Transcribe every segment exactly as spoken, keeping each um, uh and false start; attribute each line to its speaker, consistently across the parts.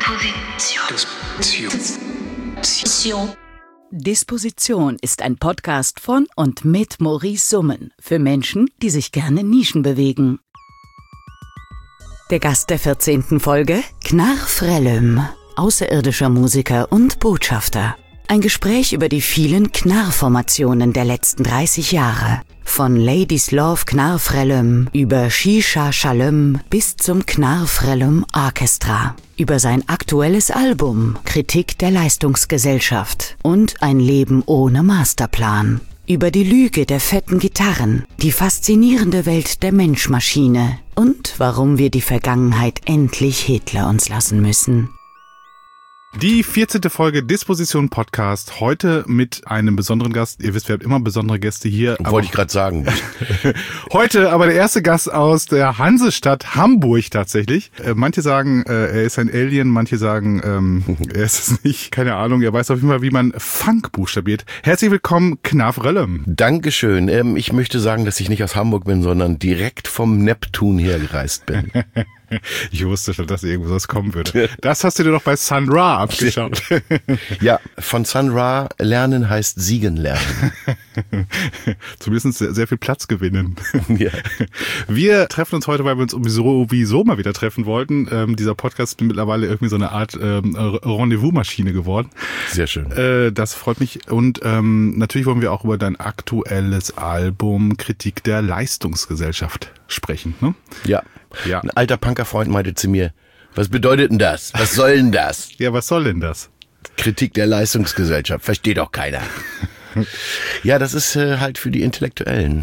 Speaker 1: Disposition. Disposition ist ein Podcast von und mit Maurice Summen für Menschen, die sich gerne Nischen bewegen. Der Gast der vierzehnten Folge, Knarr Frellum, außerirdischer Musiker und Botschafter. Ein Gespräch über die vielen Knarr-Formationen der letzten dreißig Jahre. Von Ladies Love Knarr Frellum über Shisha Shalom bis zum Knarr Frellum Orchestra. Über sein aktuelles Album Kritik der Leistungsgesellschaft und ein Leben ohne Masterplan. Über die Lüge der fetten Gitarren, die faszinierende Welt der Mensch-Maschine und warum wir die Vergangenheit endlich Hitler uns lassen müssen.
Speaker 2: Die vierzehnte Folge Disposition Podcast, heute mit einem besonderen Gast. Ihr wisst, wir haben immer besondere Gäste hier.
Speaker 3: Wollte ich gerade sagen.
Speaker 2: Heute aber der erste Gast aus der Hansestadt Hamburg tatsächlich. Äh, manche sagen, äh, er ist ein Alien, manche sagen, ähm, er ist es nicht. Keine Ahnung, er weiß auf jeden Fall, wie man Funk buchstabiert. Herzlich willkommen, Knarr Frellum.
Speaker 3: Dankeschön. Ähm, ich möchte sagen, dass ich nicht aus Hamburg bin, sondern direkt vom Neptun hergereist bin.
Speaker 2: Ich wusste schon, dass irgendwas kommen würde. Das hast du dir doch bei Sun Ra abgeschaut.
Speaker 3: Ja, von Sun Ra lernen heißt siegen lernen.
Speaker 2: Zumindest sehr, sehr viel Platz gewinnen.
Speaker 3: Ja.
Speaker 2: Wir treffen uns heute, weil wir uns sowieso mal wieder treffen wollten. Ähm, dieser Podcast ist mittlerweile irgendwie so eine Art ähm, Rendezvous-Maschine geworden.
Speaker 3: Sehr schön.
Speaker 2: Äh, das freut mich. Und ähm, natürlich wollen wir auch über dein aktuelles Album Kritik der Leistungsgesellschaft sprechen. Ne?
Speaker 3: Ja.
Speaker 2: Ja.
Speaker 3: Ein alter Punkerfreund meinte zu mir, was bedeutet denn das? Was soll denn das?
Speaker 2: Ja, was soll denn das?
Speaker 3: Kritik der Leistungsgesellschaft, versteht doch keiner. Ja, das ist äh, halt für die Intellektuellen.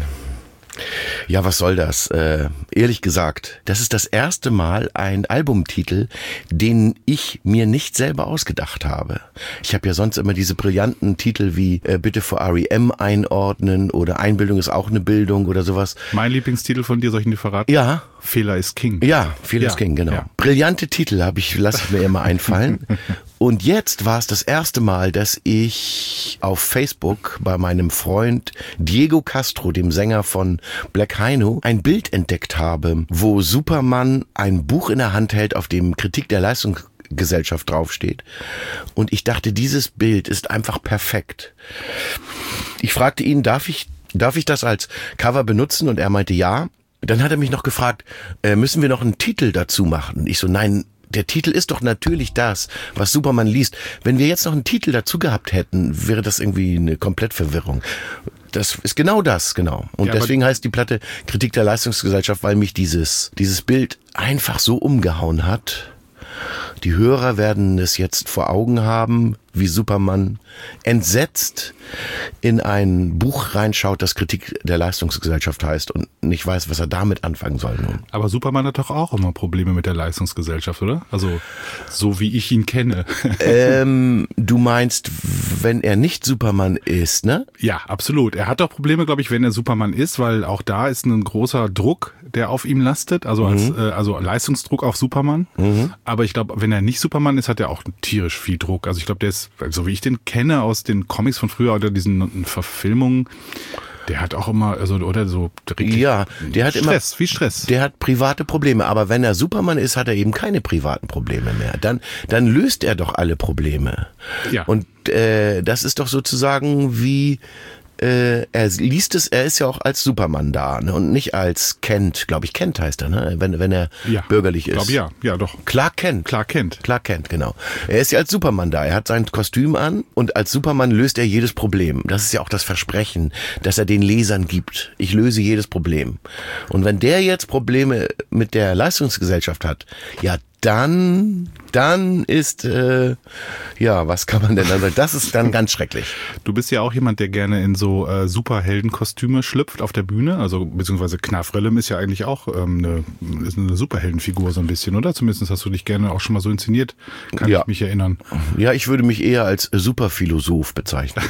Speaker 3: Ja, was soll das? Äh, ehrlich gesagt, das ist das erste Mal ein Albumtitel, den ich mir nicht selber ausgedacht habe. Ich habe ja sonst immer diese brillanten Titel wie äh, Bitte vor R E M einordnen oder Einbildung ist auch eine Bildung oder sowas.
Speaker 2: Mein Lieblingstitel von dir, soll ich ihn dir verraten?
Speaker 3: Ja.
Speaker 2: Fehler ist King.
Speaker 3: Ja, Fehler
Speaker 2: ja,
Speaker 3: ist King, genau.
Speaker 2: Ja.
Speaker 3: Brillante Titel habe ich, lasse ich mir immer einfallen. Und jetzt war es das erste Mal, dass ich auf Facebook bei meinem Freund Diego Castro, dem Sänger von Black Hino, ein Bild entdeckt habe, wo Superman ein Buch in der Hand hält, auf dem Kritik der Leistungsgesellschaft draufsteht. Und ich dachte, dieses Bild ist einfach perfekt. Ich fragte ihn, darf ich, darf ich das als Cover benutzen? Und er meinte ja. Dann hat er mich noch gefragt, äh, müssen wir noch einen Titel dazu machen? Ich so, nein, der Titel ist doch natürlich das, was Superman liest. Wenn wir jetzt noch einen Titel dazu gehabt hätten, wäre das irgendwie eine Komplettverwirrung. Das ist genau das, genau. Und ja, deswegen heißt die Platte Kritik der Leistungsgesellschaft, weil mich dieses, dieses Bild einfach so umgehauen hat. Die Hörer werden es jetzt vor Augen haben, wie Superman entsetzt in ein Buch reinschaut, das Kritik der Leistungsgesellschaft heißt und nicht weiß, was er damit anfangen soll nun.
Speaker 2: Aber Superman hat doch auch immer Probleme mit der Leistungsgesellschaft, oder? Also, so wie ich ihn kenne.
Speaker 3: Ähm, du meinst, wenn er nicht Superman ist, ne?
Speaker 2: Ja, absolut. Er hat doch Probleme, glaube ich, wenn er Superman ist, weil auch da ist ein großer Druck, der auf ihm lastet, also als, mhm. äh, also Leistungsdruck auf Superman. Mhm. Aber ich glaube, wenn er nicht Superman ist, hat er auch tierisch viel Druck. Also ich glaube, der ist, so wie ich den kenne aus den Comics von früher oder diesen Verfilmungen, der hat auch immer, also oder so
Speaker 3: ja, der hat
Speaker 2: Stress,
Speaker 3: immer
Speaker 2: wie Stress.
Speaker 3: Der hat private Probleme, aber wenn er Superman ist, hat er eben keine privaten Probleme mehr. Dann, dann löst er doch alle Probleme.
Speaker 2: Ja.
Speaker 3: Und äh, das ist doch sozusagen wie Äh, er liest es, er ist ja auch als Superman da, ne? Und nicht als Kent, glaube ich, Kent heißt er, ne? Wenn, wenn er
Speaker 2: ja,
Speaker 3: bürgerlich ist.
Speaker 2: Glaube ja, ja doch.
Speaker 3: Clark Kent.
Speaker 2: Clark Kent.
Speaker 3: Clark Kent, genau. Er ist ja als Superman da, er hat sein Kostüm an und als Superman löst er jedes Problem. Das ist ja auch das Versprechen, das er den Lesern gibt. Ich löse jedes Problem. Und wenn der jetzt Probleme mit der Leistungsgesellschaft hat, ja, dann, dann ist, äh, ja, was kann man denn dann sagen? Das ist dann ganz schrecklich.
Speaker 2: Du bist ja auch jemand, der gerne in so äh, Superheldenkostüme schlüpft auf der Bühne, also beziehungsweise Knarr Frellum ist ja eigentlich auch ähm, eine, ist eine Superheldenfigur so ein bisschen, oder? Zumindest hast du dich gerne auch schon mal so inszeniert, kann
Speaker 3: ja.
Speaker 2: ich mich erinnern.
Speaker 3: Ja, ich würde mich eher als Superphilosoph bezeichnen.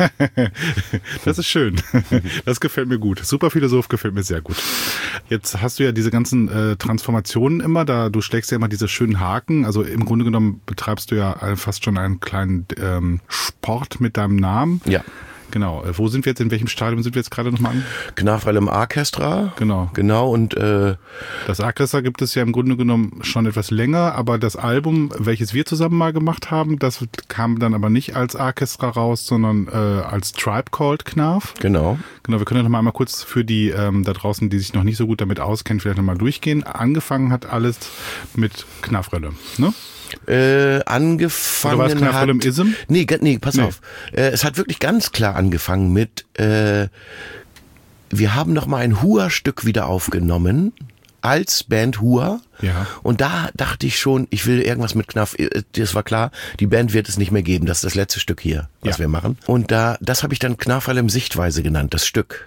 Speaker 2: Das ist schön. Das gefällt mir gut. Superphilosoph gefällt mir sehr gut. Jetzt hast du ja diese ganzen äh, Transformationen immer, da du schlägst ja immer diese schönen Haken, also im Grunde genommen betreibst du ja fast schon einen kleinen ähm, Sport mit deinem Namen.
Speaker 3: Ja.
Speaker 2: Genau. Wo sind wir jetzt? In welchem Stadium sind wir jetzt gerade nochmal an?
Speaker 3: Knafrelem Orchestra.
Speaker 2: Genau.
Speaker 3: Genau, und äh,
Speaker 2: das Orchestra gibt es ja im Grunde genommen schon etwas länger, aber das Album, welches wir zusammen mal gemacht haben, das kam dann aber nicht als Orchestra raus, sondern äh, als Tribe Called Knarf.
Speaker 3: Genau.
Speaker 2: Genau, wir können ja noch mal einmal kurz für die ähm, da draußen, die sich noch nicht so gut damit auskennen, vielleicht noch mal durchgehen. Angefangen hat alles mit Knafrelem, ne?
Speaker 3: Äh, angefangen
Speaker 2: Oder war es Knafrelem
Speaker 3: hat...
Speaker 2: Ism?
Speaker 3: Nee, nee, pass
Speaker 2: Nee.
Speaker 3: auf. Äh, es hat wirklich ganz klar angefangen mit, äh, wir haben noch mal ein Hua-Stück wieder aufgenommen, als Band Hua.
Speaker 2: Ja.
Speaker 3: Und da dachte ich schon, ich will irgendwas mit Knaf. Das war klar, die Band wird es nicht mehr geben. Das ist das letzte Stück hier, was
Speaker 2: Ja.
Speaker 3: wir machen. Und da, das habe ich dann Knafrelem Sichtweise genannt, das Stück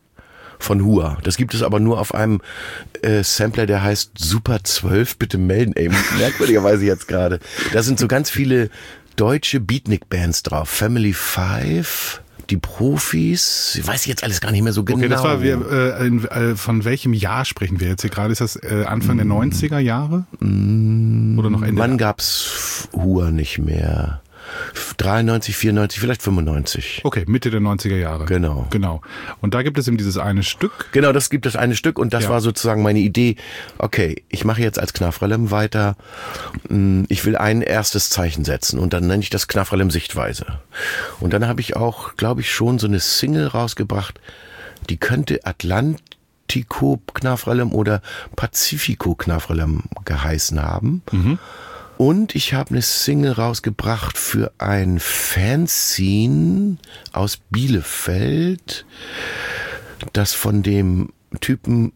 Speaker 3: von Hua. Das gibt es aber nur auf einem äh, Sampler, der heißt Super zwölf. Bitte melden, ey. Merkwürdigerweise jetzt gerade. Da sind so ganz viele deutsche Beatnik-Bands drauf. Family Five, die Profis. Ich weiß jetzt alles gar nicht mehr so genau.
Speaker 2: Okay, das war, wir, äh, in, äh, von welchem Jahr sprechen wir jetzt hier gerade? Ist das äh, Anfang der neunziger Jahre?
Speaker 3: Mm,
Speaker 2: Oder noch Ende?
Speaker 3: Wann gab's Hua nicht mehr? dreiundneunzig, vierundneunzig, vielleicht fünfundneunzig.
Speaker 2: Okay, Mitte der neunziger Jahre.
Speaker 3: Genau.
Speaker 2: Genau. Und da gibt es eben dieses eine Stück.
Speaker 3: Genau, das gibt es eine Stück und das
Speaker 2: Ja.
Speaker 3: war sozusagen meine Idee. Okay, ich mache jetzt als Knafrelem weiter. Ich will ein erstes Zeichen setzen und dann nenne ich das Knafrelem Sichtweise. Und dann habe ich auch, glaube ich, schon so eine Single rausgebracht, die könnte Atlantico Knafrelem oder Pacifico Knafrelem geheißen haben.
Speaker 2: Mhm.
Speaker 3: Und ich habe eine Single rausgebracht für ein Fanzine aus Bielefeld, das von dem Typen,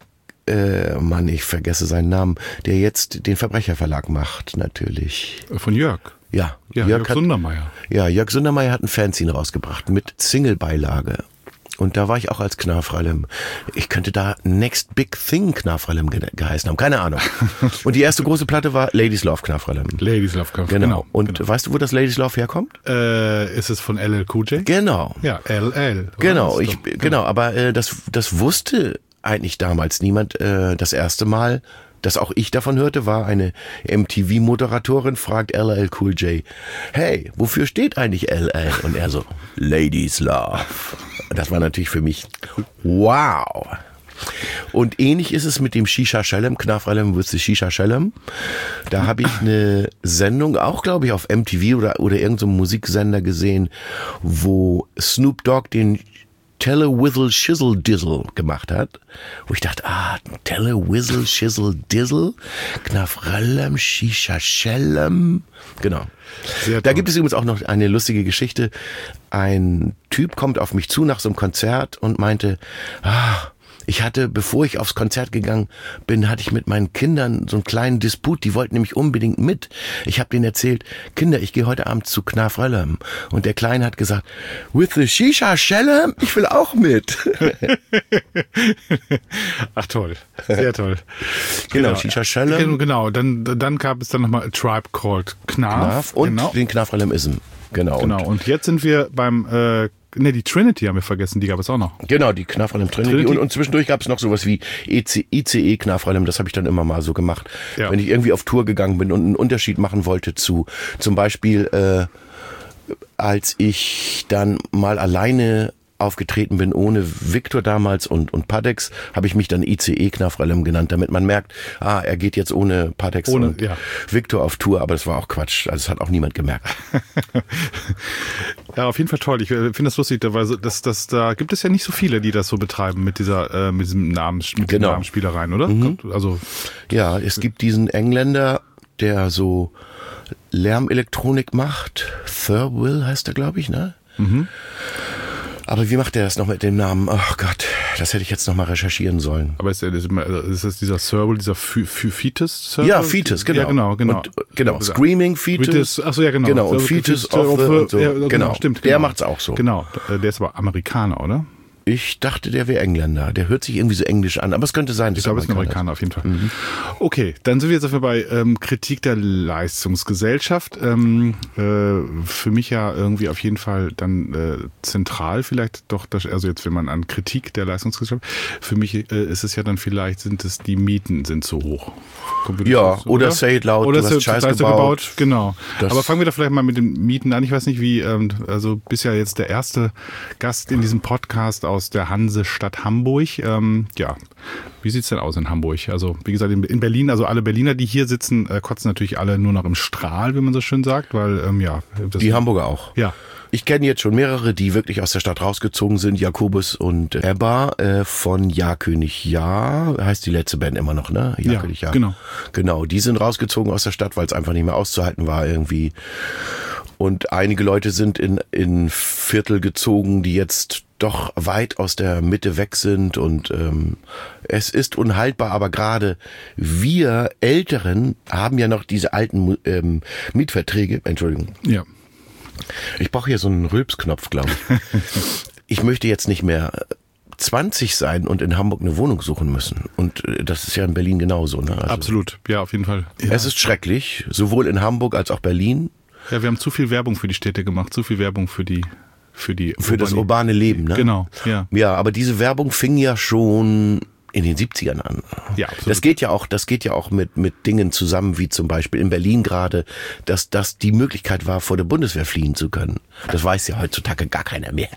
Speaker 3: äh, Mann, ich vergesse seinen Namen, der jetzt den Verbrecherverlag macht, natürlich.
Speaker 2: Von Jörg.
Speaker 3: Ja,
Speaker 2: Ja, Jörg
Speaker 3: hat,
Speaker 2: Sundermeier.
Speaker 3: Ja, Jörg Sundermeier hat ein Fanzine rausgebracht mit Single-Beilage. Und da war ich auch als Knafrelem. Ich könnte da Next Big Thing Knafrelem ge geheißen haben. Keine Ahnung. Und die erste große Platte war Ladies Love Knafrelem.
Speaker 2: Ladies Love Knafrelem.
Speaker 3: Genau.
Speaker 2: Genau.
Speaker 3: Und
Speaker 2: genau.
Speaker 3: weißt du, wo das Ladies Love herkommt?
Speaker 2: Äh, ist es von L L Cool J?
Speaker 3: Genau.
Speaker 2: Ja, L L. oder?
Speaker 3: Genau.
Speaker 2: Das
Speaker 3: Ich,
Speaker 2: ist doch-
Speaker 3: genau. Aber äh, das, das wusste eigentlich damals niemand. Äh, das erste Mal, dass auch ich davon hörte, war eine M T V-Moderatorin, fragt L L Cool J, hey, wofür steht eigentlich L L? Und er so, Ladies Love. Das war natürlich für mich wow. Und ähnlich ist es mit dem Shisha Shalem, Knafrelem with the Shisha Shalem. Da habe ich eine Sendung, auch glaube ich auf M T V oder, oder irgendeinem so Musiksender gesehen, wo Snoop Dogg den Tell a Whizzle Shizzle Dizzle gemacht hat. Wo ich dachte, ah, Tell a Whizzle Shizzle Dizzle, Knafrelem, Shisha Shalem. Genau.
Speaker 2: Sehr
Speaker 3: Da
Speaker 2: toll.
Speaker 3: gibt es übrigens auch noch eine lustige Geschichte. Ein Typ kommt auf mich zu nach so einem Konzert und meinte, ah, ich hatte, bevor ich aufs Konzert gegangen bin, hatte ich mit meinen Kindern so einen kleinen Disput. Die wollten nämlich unbedingt mit. Ich habe denen erzählt, Kinder, ich gehe heute Abend zu Knafrelem. Und der Kleine hat gesagt, with the Shisha Shalem, ich will auch mit.
Speaker 2: Ach toll, sehr toll.
Speaker 3: Genau, Shisha Shalem.
Speaker 2: Genau, dann, dann gab es dann nochmal A Tribe Called Knarf.
Speaker 3: Knaf und
Speaker 2: genau.
Speaker 3: den Knafrelem-Ism. Genau.
Speaker 2: Genau,
Speaker 3: Und,
Speaker 2: und jetzt sind wir beim, äh, ne, die Trinity haben wir vergessen, die gab es auch noch.
Speaker 3: genau, die Knafrelem Trinity.
Speaker 2: Trinity.
Speaker 3: Und, und zwischendurch gab es noch sowas wie I C E Knafrelem, das habe ich dann immer mal so gemacht.
Speaker 2: Ja.
Speaker 3: Wenn ich irgendwie auf Tour gegangen bin und einen Unterschied machen wollte zu, zum Beispiel, äh, als ich dann mal alleine aufgetreten bin, ohne Victor damals und, und Padex, habe ich mich dann I C E Knafrelem genannt, damit man merkt, ah, er geht jetzt ohne Padex
Speaker 2: Ohne,
Speaker 3: und
Speaker 2: ja.
Speaker 3: Victor auf Tour, aber das war auch Quatsch, also das hat auch niemand gemerkt.
Speaker 2: Ja, auf jeden Fall toll. Ich äh, finde das lustig, weil so- das, das, da gibt es ja nicht so viele, die das so betreiben mit dieser, äh, mit diesem Namens, mit
Speaker 3: Genau.
Speaker 2: den Namensspielereien, oder? Also,
Speaker 3: Ja, es gibt diesen Engländer, der so Lärmelektronik macht. Thurwill heißt er, glaube ich, ne?
Speaker 2: mhm.
Speaker 3: Aber wie macht er das noch mit dem Namen? Ach Gott, das hätte ich jetzt noch mal recherchieren sollen.
Speaker 2: Aber ist, ist, ist das dieser Serval, dieser Fe- Fe- Fetus? Serval?
Speaker 3: Ja, Fetus, genau.
Speaker 2: Ja, genau, genau.
Speaker 3: Und, genau, Screaming Fetus.
Speaker 2: Fetus, ach so, ja, genau.
Speaker 3: Genau, und
Speaker 2: Serval
Speaker 3: Fetus
Speaker 2: Fetus
Speaker 3: of the, und so.
Speaker 2: ja,
Speaker 3: Genau,
Speaker 2: stimmt.
Speaker 3: der
Speaker 2: genau.
Speaker 3: macht's auch so.
Speaker 2: Genau, der ist aber Amerikaner, oder?
Speaker 3: Ich dachte, der wäre Engländer. Der hört sich irgendwie so englisch an, aber es könnte sein, dass
Speaker 2: ich glaube, es ist ein Amerikaner auf jeden Fall. Mhm. Okay, dann sind wir jetzt dafür bei ähm, Kritik der Leistungsgesellschaft. Ähm, äh, für mich ja irgendwie auf jeden Fall dann äh, zentral vielleicht doch, das, also jetzt wenn man an Kritik der Leistungsgesellschaft, für mich äh, ist es ja dann vielleicht, sind es die Mieten sind zu hoch.
Speaker 3: Ja, das, oder, oder Say It Loud,
Speaker 2: oder
Speaker 3: du hast Scheiße gebaut. gebaut.
Speaker 2: Genau. Das aber fangen wir da vielleicht mal mit den Mieten an. Ich weiß nicht, wie, ähm, also bist ja jetzt der erste Gast in diesem Podcast aus der Hansestadt Hamburg. Ähm, ja, wie sieht's denn aus in Hamburg? Also wie gesagt, in, in Berlin, also alle Berliner, die hier sitzen, äh, kotzen natürlich alle nur noch im Strahl, wie man so schön sagt, weil, ähm, ja. Das
Speaker 3: die Hamburger auch.
Speaker 2: Ja.
Speaker 3: Ich kenne jetzt schon mehrere, die wirklich aus der Stadt rausgezogen sind. Jakobus und Ebba äh, von Ja König Ja, heißt die letzte Band immer noch, ne? Ja,
Speaker 2: ja
Speaker 3: König Ja.
Speaker 2: Genau.
Speaker 3: Genau, die sind rausgezogen aus der Stadt, weil es einfach nicht mehr auszuhalten war irgendwie. Und einige Leute sind in, in Viertel gezogen, die jetzt doch weit aus der Mitte weg sind und ähm, es ist unhaltbar, aber gerade wir Älteren haben ja noch diese alten ähm, Mietverträge, Entschuldigung.
Speaker 2: Ja.
Speaker 3: Ich brauche hier so einen Rülpsknopf, glaube ich. Ich möchte jetzt nicht mehr zwanzig sein und in Hamburg eine Wohnung suchen müssen. Und das ist ja in Berlin genauso. Ne? Also
Speaker 2: absolut, ja, auf jeden Fall. Ja.
Speaker 3: Es ist schrecklich, sowohl in Hamburg als auch Berlin.
Speaker 2: Ja, wir haben zu viel Werbung für die Städte gemacht, zu viel Werbung für die für die
Speaker 3: für das urbane Leben, ne?
Speaker 2: Genau, ja.
Speaker 3: Ja, aber diese Werbung fing ja schon in den siebzigern an.
Speaker 2: Ja, absolut.
Speaker 3: Das geht ja auch, das geht ja auch mit mit Dingen zusammen, wie zum Beispiel in Berlin gerade, dass das die Möglichkeit war, vor der Bundeswehr fliehen zu können. Das weiß ja heutzutage gar keiner mehr.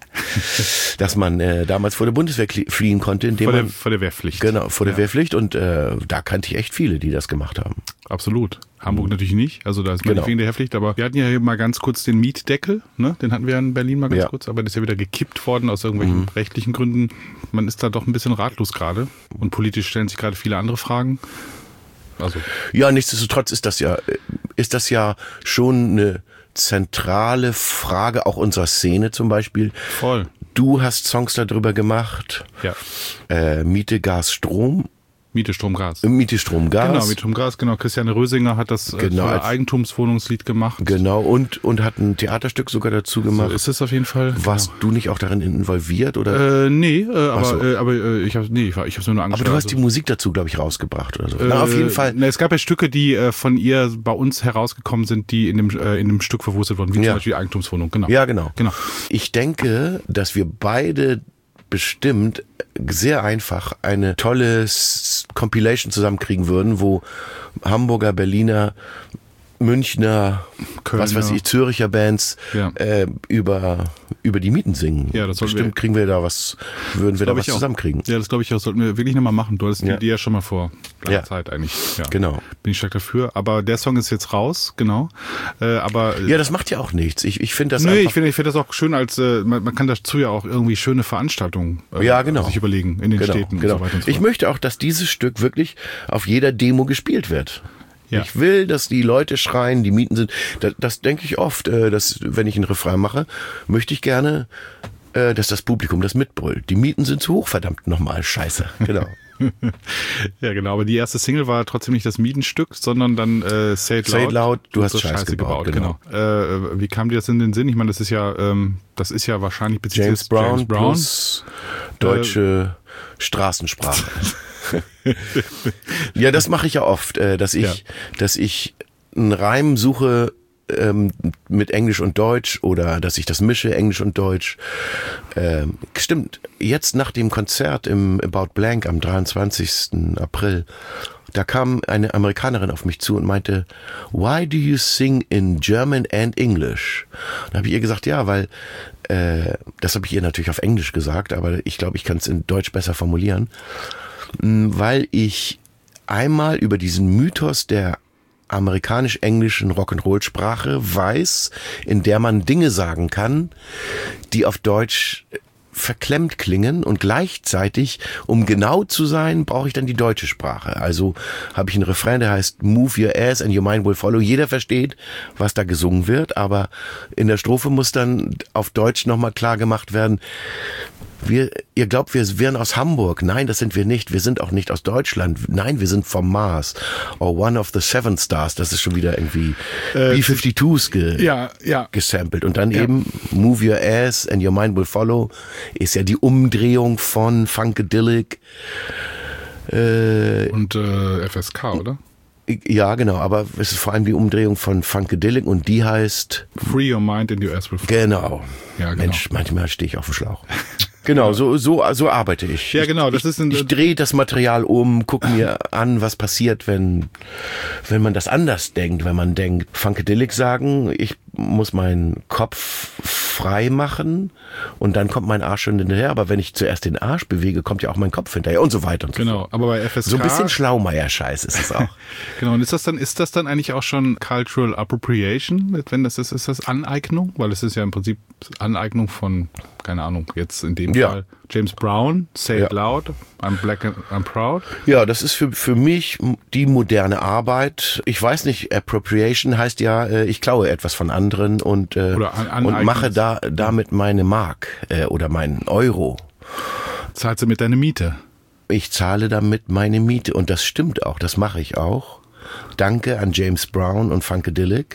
Speaker 3: Dass man äh, damals vor der Bundeswehr fliehen konnte, indem
Speaker 2: vor der,
Speaker 3: man
Speaker 2: vor der Wehrpflicht.
Speaker 3: Genau, vor der
Speaker 2: ja.
Speaker 3: Wehrpflicht und äh, da kannte ich echt viele, die das gemacht haben.
Speaker 2: Absolut. Hamburg natürlich nicht, also da ist man
Speaker 3: genau.
Speaker 2: nicht wegen der Wehrpflicht, aber wir hatten ja hier mal ganz kurz den Mietdeckel, ne? Den hatten wir in Berlin mal ganz
Speaker 3: ja.
Speaker 2: kurz, aber das ist ja wieder gekippt worden aus irgendwelchen mhm. rechtlichen Gründen. Man ist da doch ein bisschen ratlos gerade und politisch stellen sich gerade viele andere Fragen. Also.
Speaker 3: Ja, nichtsdestotrotz ist das ja, ist das ja schon eine zentrale Frage auch unserer Szene zum Beispiel.
Speaker 2: Voll.
Speaker 3: Du hast Songs darüber gemacht.
Speaker 2: Ja.
Speaker 3: Äh, Miete, Gas, Strom.
Speaker 2: Miete, Strom, Gas.
Speaker 3: Miete, Strom, Gas.
Speaker 2: Genau, Miete, Strom, Gas, genau. Christiane Rösinger hat das
Speaker 3: genau,
Speaker 2: äh, Eigentumswohnungslied gemacht.
Speaker 3: Genau, und und hat ein Theaterstück sogar dazu gemacht.
Speaker 2: So ist es auf jeden Fall.
Speaker 3: Warst genau. du nicht auch darin involviert? Oder?
Speaker 2: Äh, nee, äh, aber,
Speaker 3: so.
Speaker 2: äh, aber äh, ich habe nee, ich, ich hab's nur angeschaut.
Speaker 3: Aber du hast
Speaker 2: also.
Speaker 3: die Musik dazu, glaube ich, rausgebracht oder so.
Speaker 2: Äh,
Speaker 3: Na, auf jeden Fall.
Speaker 2: Na, es gab ja Stücke, die äh, von ihr bei uns herausgekommen sind, die in dem, äh, in dem Stück verwurstet wurden, wie
Speaker 3: ja.
Speaker 2: zum Beispiel die Eigentumswohnung. Genau.
Speaker 3: Ja, genau.
Speaker 2: genau.
Speaker 3: Ich denke, dass wir beide bestimmt sehr einfach eine tolle Compilation zusammenkriegen würden, wo Hamburger, Berliner, Münchner, Kölner, was weiß ich, Züricher Bands
Speaker 2: ja.
Speaker 3: äh, über über die Mieten singen.
Speaker 2: Ja, das
Speaker 3: bestimmt wir, kriegen wir da was, würden wir da was zusammenkriegen.
Speaker 2: Ja, das glaube ich auch, sollten wir wirklich nochmal machen. Du hattest
Speaker 3: ja.
Speaker 2: die Idee ja schon mal vor langer
Speaker 3: ja.
Speaker 2: Zeit eigentlich. Ja.
Speaker 3: Genau.
Speaker 2: Bin ich stark dafür. Aber der Song ist jetzt raus, genau. Äh, aber
Speaker 3: ja, das macht ja auch nichts. Ich, ich finde das
Speaker 2: Nö,
Speaker 3: einfach...
Speaker 2: ich finde ich finde das auch schön als, äh, man, man kann dazu ja auch irgendwie schöne Veranstaltungen äh,
Speaker 3: ja, genau.
Speaker 2: sich überlegen in den
Speaker 3: genau,
Speaker 2: Städten
Speaker 3: genau.
Speaker 2: und so weiter und so
Speaker 3: Ich
Speaker 2: fort.
Speaker 3: möchte auch, dass dieses Stück wirklich auf jeder Demo gespielt wird. Ja. Ich will, dass die Leute schreien, die Mieten sind. Das, das denke ich oft, äh, dass wenn ich einen Refrain mache, möchte ich gerne, äh, dass das Publikum das mitbrüllt. Die Mieten sind zu hoch, verdammt nochmal, scheiße. Genau.
Speaker 2: Ja, genau. Aber die erste Single war trotzdem nicht das Mietenstück, sondern dann äh, Say It Loud.
Speaker 3: Say It Loud, du hast
Speaker 2: so
Speaker 3: Scheiße, Scheiße gebaut.
Speaker 2: gebaut genau. genau. Äh, wie kam dir das in den Sinn? Ich meine, das ist ja, ähm, das ist ja wahrscheinlich
Speaker 3: James Brown,
Speaker 2: James Brown
Speaker 3: plus deutsche äh, Straßensprache. Ja, das mache ich ja oft, äh, dass ich, ja. dass ich einen Reim suche ähm, mit Englisch und Deutsch oder dass ich das mische, Englisch und Deutsch. Ähm, stimmt, jetzt nach dem Konzert im About Blank am dreiundzwanzigsten April, da kam eine Amerikanerin auf mich zu und meinte, why do you sing in German and English? Da habe ich ihr gesagt, ja, weil, äh, das habe ich ihr natürlich auf Englisch gesagt, aber ich glaube, ich kann es in Deutsch besser formulieren. Weil ich einmal über diesen Mythos der amerikanisch-englischen Rock'n'Roll-Sprache weiß, in der man Dinge sagen kann, die auf Deutsch verklemmt klingen und gleichzeitig, um genau zu sein, brauche ich dann die deutsche Sprache. Also habe ich einen Refrain, der heißt Move your ass and your mind will follow. Jeder versteht, was da gesungen wird, aber in der Strophe muss dann auf Deutsch nochmal klar gemacht werden, Wir, ihr glaubt, wir wären aus Hamburg. Nein, das sind wir nicht. Wir sind auch nicht aus Deutschland. Nein, wir sind vom Mars. Or One of the Seven Stars. Das ist schon wieder irgendwie äh, B fünfundfünfzig's ge
Speaker 2: ja, ja.
Speaker 3: gesampelt. Und dann
Speaker 2: ja.
Speaker 3: eben Move Your Ass and Your Mind Will Follow ist ja die Umdrehung von Funkadelic.
Speaker 2: Äh, Und äh, F S K, oder?
Speaker 3: Ja, genau, aber es ist vor allem die Umdrehung von Funkadelic und die heißt
Speaker 2: Free Your Mind and Your Ass Will Follow.
Speaker 3: Genau.
Speaker 2: Ja, genau.
Speaker 3: Mensch, manchmal stehe ich auf dem Schlauch. Genau, so, so, so arbeite ich.
Speaker 2: Ja, genau, das
Speaker 3: ich,
Speaker 2: ist ein,
Speaker 3: ich drehe das Material um, gucke mir an, was passiert, wenn, wenn man das anders denkt, wenn man denkt, Funkadelic sagen, ich muss meinen Kopf frei machen und dann kommt mein Arsch schon hinterher, aber wenn ich zuerst den Arsch bewege, kommt ja auch mein Kopf hinterher und so weiter und so
Speaker 2: Genau,
Speaker 3: fort.
Speaker 2: aber bei F S K...
Speaker 3: So ein bisschen Schlaumeier-Scheiß ist es auch.
Speaker 2: Genau, und ist das dann, ist das dann eigentlich auch schon Cultural Appropriation, wenn das ist, ist das Aneignung? Weil es ist ja im Prinzip Aneignung von, keine Ahnung, jetzt in dem
Speaker 3: Ja.
Speaker 2: Fall James Brown, Say
Speaker 3: Ja.
Speaker 2: It Loud, I'm Black and I'm Proud.
Speaker 3: Ja, das ist für, für mich die moderne Arbeit. Ich weiß nicht, Appropriation heißt ja, äh, ich klaue etwas von anderen und, äh,
Speaker 2: Oder an,
Speaker 3: und mache da damit meine Mark äh, oder meinen Euro.
Speaker 2: Zahlst du mit deiner Miete?
Speaker 3: Ich zahle damit meine Miete und das stimmt auch, das mache ich auch. Danke an James Brown und Funkadelic.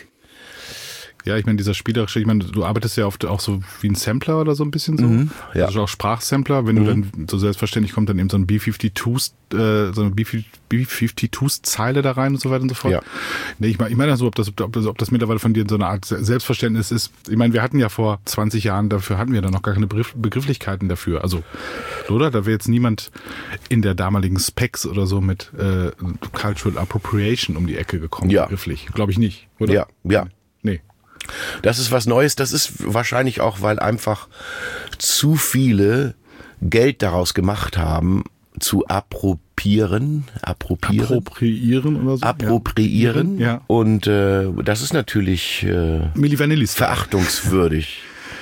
Speaker 2: Ja, ich meine, dieser spielerische, ich meine, du arbeitest ja oft auch so wie ein Sampler oder so ein bisschen so.
Speaker 3: Mhm, ja.
Speaker 2: Also auch Sprachsampler, wenn
Speaker 3: Mhm.
Speaker 2: du dann so selbstverständlich kommt dann eben so ein B fünfundfünfzig, äh, so eine B fünfundfünfzig-Zeile da rein und so weiter und so fort.
Speaker 3: Ja.
Speaker 2: Nee, ich meine, ich meine so, ob das, ob das, ob das mittlerweile von dir so eine Art Selbstverständnis ist. Ich meine, wir hatten ja vor zwanzig Jahren, dafür hatten wir dann noch gar keine Begriff, Begrifflichkeiten dafür. Also, oder? Da wäre jetzt niemand in der damaligen Specs oder so mit äh, Cultural Appropriation um die Ecke gekommen,
Speaker 3: Ja.
Speaker 2: begrifflich. Glaube ich nicht, oder?
Speaker 3: Ja, ja.
Speaker 2: Nee.
Speaker 3: Das ist was Neues. Das ist wahrscheinlich auch, weil einfach zu viele Geld daraus gemacht haben, zu appropriieren, appropriieren,
Speaker 2: Appropriieren oder so.
Speaker 3: appropriieren.
Speaker 2: Ja.
Speaker 3: Und äh, das ist natürlich äh,
Speaker 2: Milli Vanilli
Speaker 3: verachtungswürdig.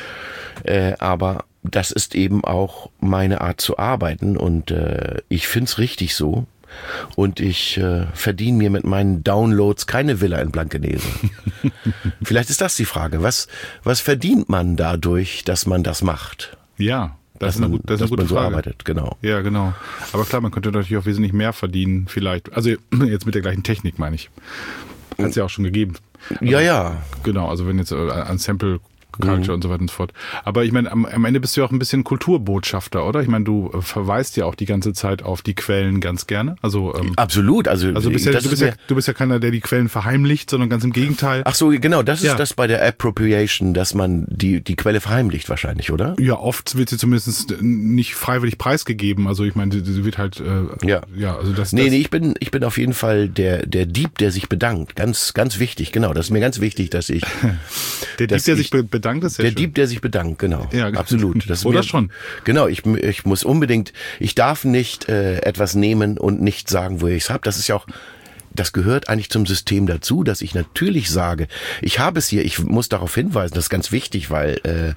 Speaker 3: äh, aber das ist eben auch meine Art zu arbeiten und äh, ich find's richtig so. Und ich äh, verdiene mir mit meinen Downloads keine Villa in Blankenese. Vielleicht ist das die Frage. Was, was verdient man dadurch, dass man das macht?
Speaker 2: Ja, das
Speaker 3: dass
Speaker 2: ist eine,
Speaker 3: man,
Speaker 2: gut, das ist
Speaker 3: dass
Speaker 2: eine gute
Speaker 3: man so
Speaker 2: Frage.
Speaker 3: arbeitet, genau.
Speaker 2: Ja, genau. Aber klar, man könnte natürlich auch wesentlich mehr verdienen, vielleicht. Also jetzt mit der gleichen Technik, meine ich. Hat es ja auch schon gegeben. Also,
Speaker 3: Ja, ja.
Speaker 2: Genau, also wenn jetzt äh, ein Sample Culture und so weiter und so fort. Aber ich meine, am, am Ende bist du ja auch ein bisschen Kulturbotschafter, oder? Ich meine, du äh, verweist ja auch die ganze Zeit auf die Quellen ganz gerne. Also ähm,
Speaker 3: Absolut. Also,
Speaker 2: also du bist, ja,
Speaker 3: das
Speaker 2: du, bist
Speaker 3: ist
Speaker 2: ja, du bist ja keiner, der die Quellen verheimlicht, sondern ganz im Gegenteil.
Speaker 3: Ach so, genau, das ist
Speaker 2: Ja.
Speaker 3: das bei der Appropriation, dass man die, die Quelle verheimlicht wahrscheinlich, oder?
Speaker 2: Ja, oft wird sie zumindest nicht freiwillig preisgegeben. Also ich meine, sie, sie wird halt äh,
Speaker 3: Ja.
Speaker 2: ja, also das,
Speaker 3: Nee,
Speaker 2: das
Speaker 3: nee, ich bin, ich bin auf jeden Fall der, der Dieb, der sich bedankt. Ganz, ganz wichtig, genau. Das ist mir ganz wichtig, dass ich,
Speaker 2: der Dieb,
Speaker 3: dass
Speaker 2: der
Speaker 3: ich-
Speaker 2: sich be- bedankt, ist ja
Speaker 3: der
Speaker 2: schön.
Speaker 3: Dieb, der sich bedankt, genau.
Speaker 2: Ja,
Speaker 3: absolut. Das ist
Speaker 2: Oder
Speaker 3: mir,
Speaker 2: schon.
Speaker 3: Genau, ich, ich muss unbedingt, ich darf nicht äh, etwas nehmen und nicht sagen, wo ich es habe. Das ist ja auch, das gehört eigentlich zum System dazu, dass ich natürlich sage, ich habe es hier, ich muss darauf hinweisen, das ist ganz wichtig, weil, äh,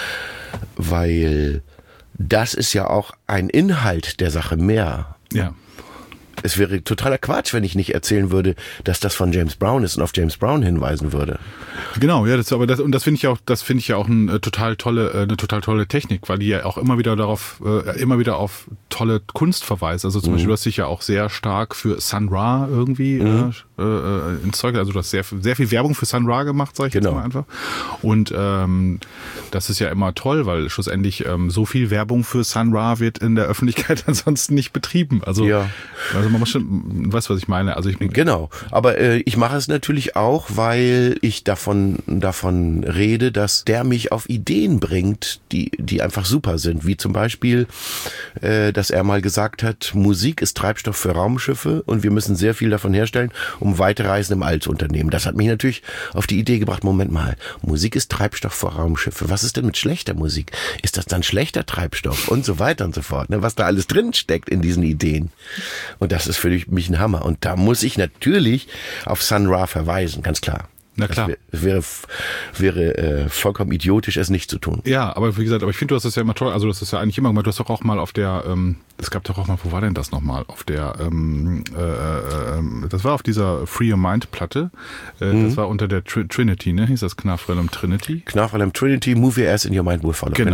Speaker 3: weil das ist ja auch ein Inhalt der Sache mehr.
Speaker 2: Ja.
Speaker 3: Es wäre totaler Quatsch, wenn ich nicht erzählen würde, dass das von James Brown ist und auf James Brown hinweisen würde.
Speaker 2: Genau, ja, das, aber das, und das finde ich ja auch, das finde ich ja auch eine total tolle, äh, eine total tolle Technik, weil die ja auch immer wieder darauf, äh, immer wieder auf tolle Kunst verweist. Also zum
Speaker 3: Mhm.
Speaker 2: Beispiel, du hast dich ja auch sehr stark für Sun Ra irgendwie
Speaker 3: Mhm.
Speaker 2: äh, äh, ins Zeug, also du hast sehr, sehr viel Werbung für Sun Ra gemacht, sag ich
Speaker 3: Genau.
Speaker 2: jetzt mal einfach. Und ähm, das ist ja immer toll, weil schlussendlich ähm, so viel Werbung für Sun Ra wird in der Öffentlichkeit ansonsten nicht betrieben. Also,
Speaker 3: Ja.
Speaker 2: also man muss schon, weißt du, was ich meine? Also ich
Speaker 3: Genau, aber äh, ich mache es natürlich auch, weil ich davon davon rede, dass der mich auf Ideen bringt, die die einfach super sind, wie zum Beispiel, äh, dass er mal gesagt hat, Musik ist Treibstoff für Raumschiffe und wir müssen sehr viel davon herstellen, um Weiterreisen im All zu unternehmen. Das hat mich natürlich auf die Idee gebracht, Moment mal, Musik ist Treibstoff für Raumschiffe. Was ist denn mit schlechter Musik? Ist das dann schlechter Treibstoff? Und so weiter und so fort. Ne? Was da alles drin steckt in diesen Ideen. Und das ist für mich ein Hammer. Und da muss ich natürlich auf Sun Ra verweisen, ganz klar.
Speaker 2: Na klar.
Speaker 3: Es wäre, wäre äh, vollkommen idiotisch, es nicht zu tun.
Speaker 2: Ja, aber wie gesagt, aber ich finde, du hast das ja immer toll, also das ist ja eigentlich immer gemacht, du hast doch auch mal auf der, ähm, es gab doch auch mal, wo war denn das nochmal? Auf der, ähm, äh, äh, das war auf dieser Free Your Mind Platte, äh,
Speaker 3: Mhm.
Speaker 2: das war unter der Tr- Trinity, ne? Hieß das Knarfrellum Trinity?
Speaker 3: Knarfrellum Trinity, Move Your Ass in Your Mind Will Follow.
Speaker 2: Genau.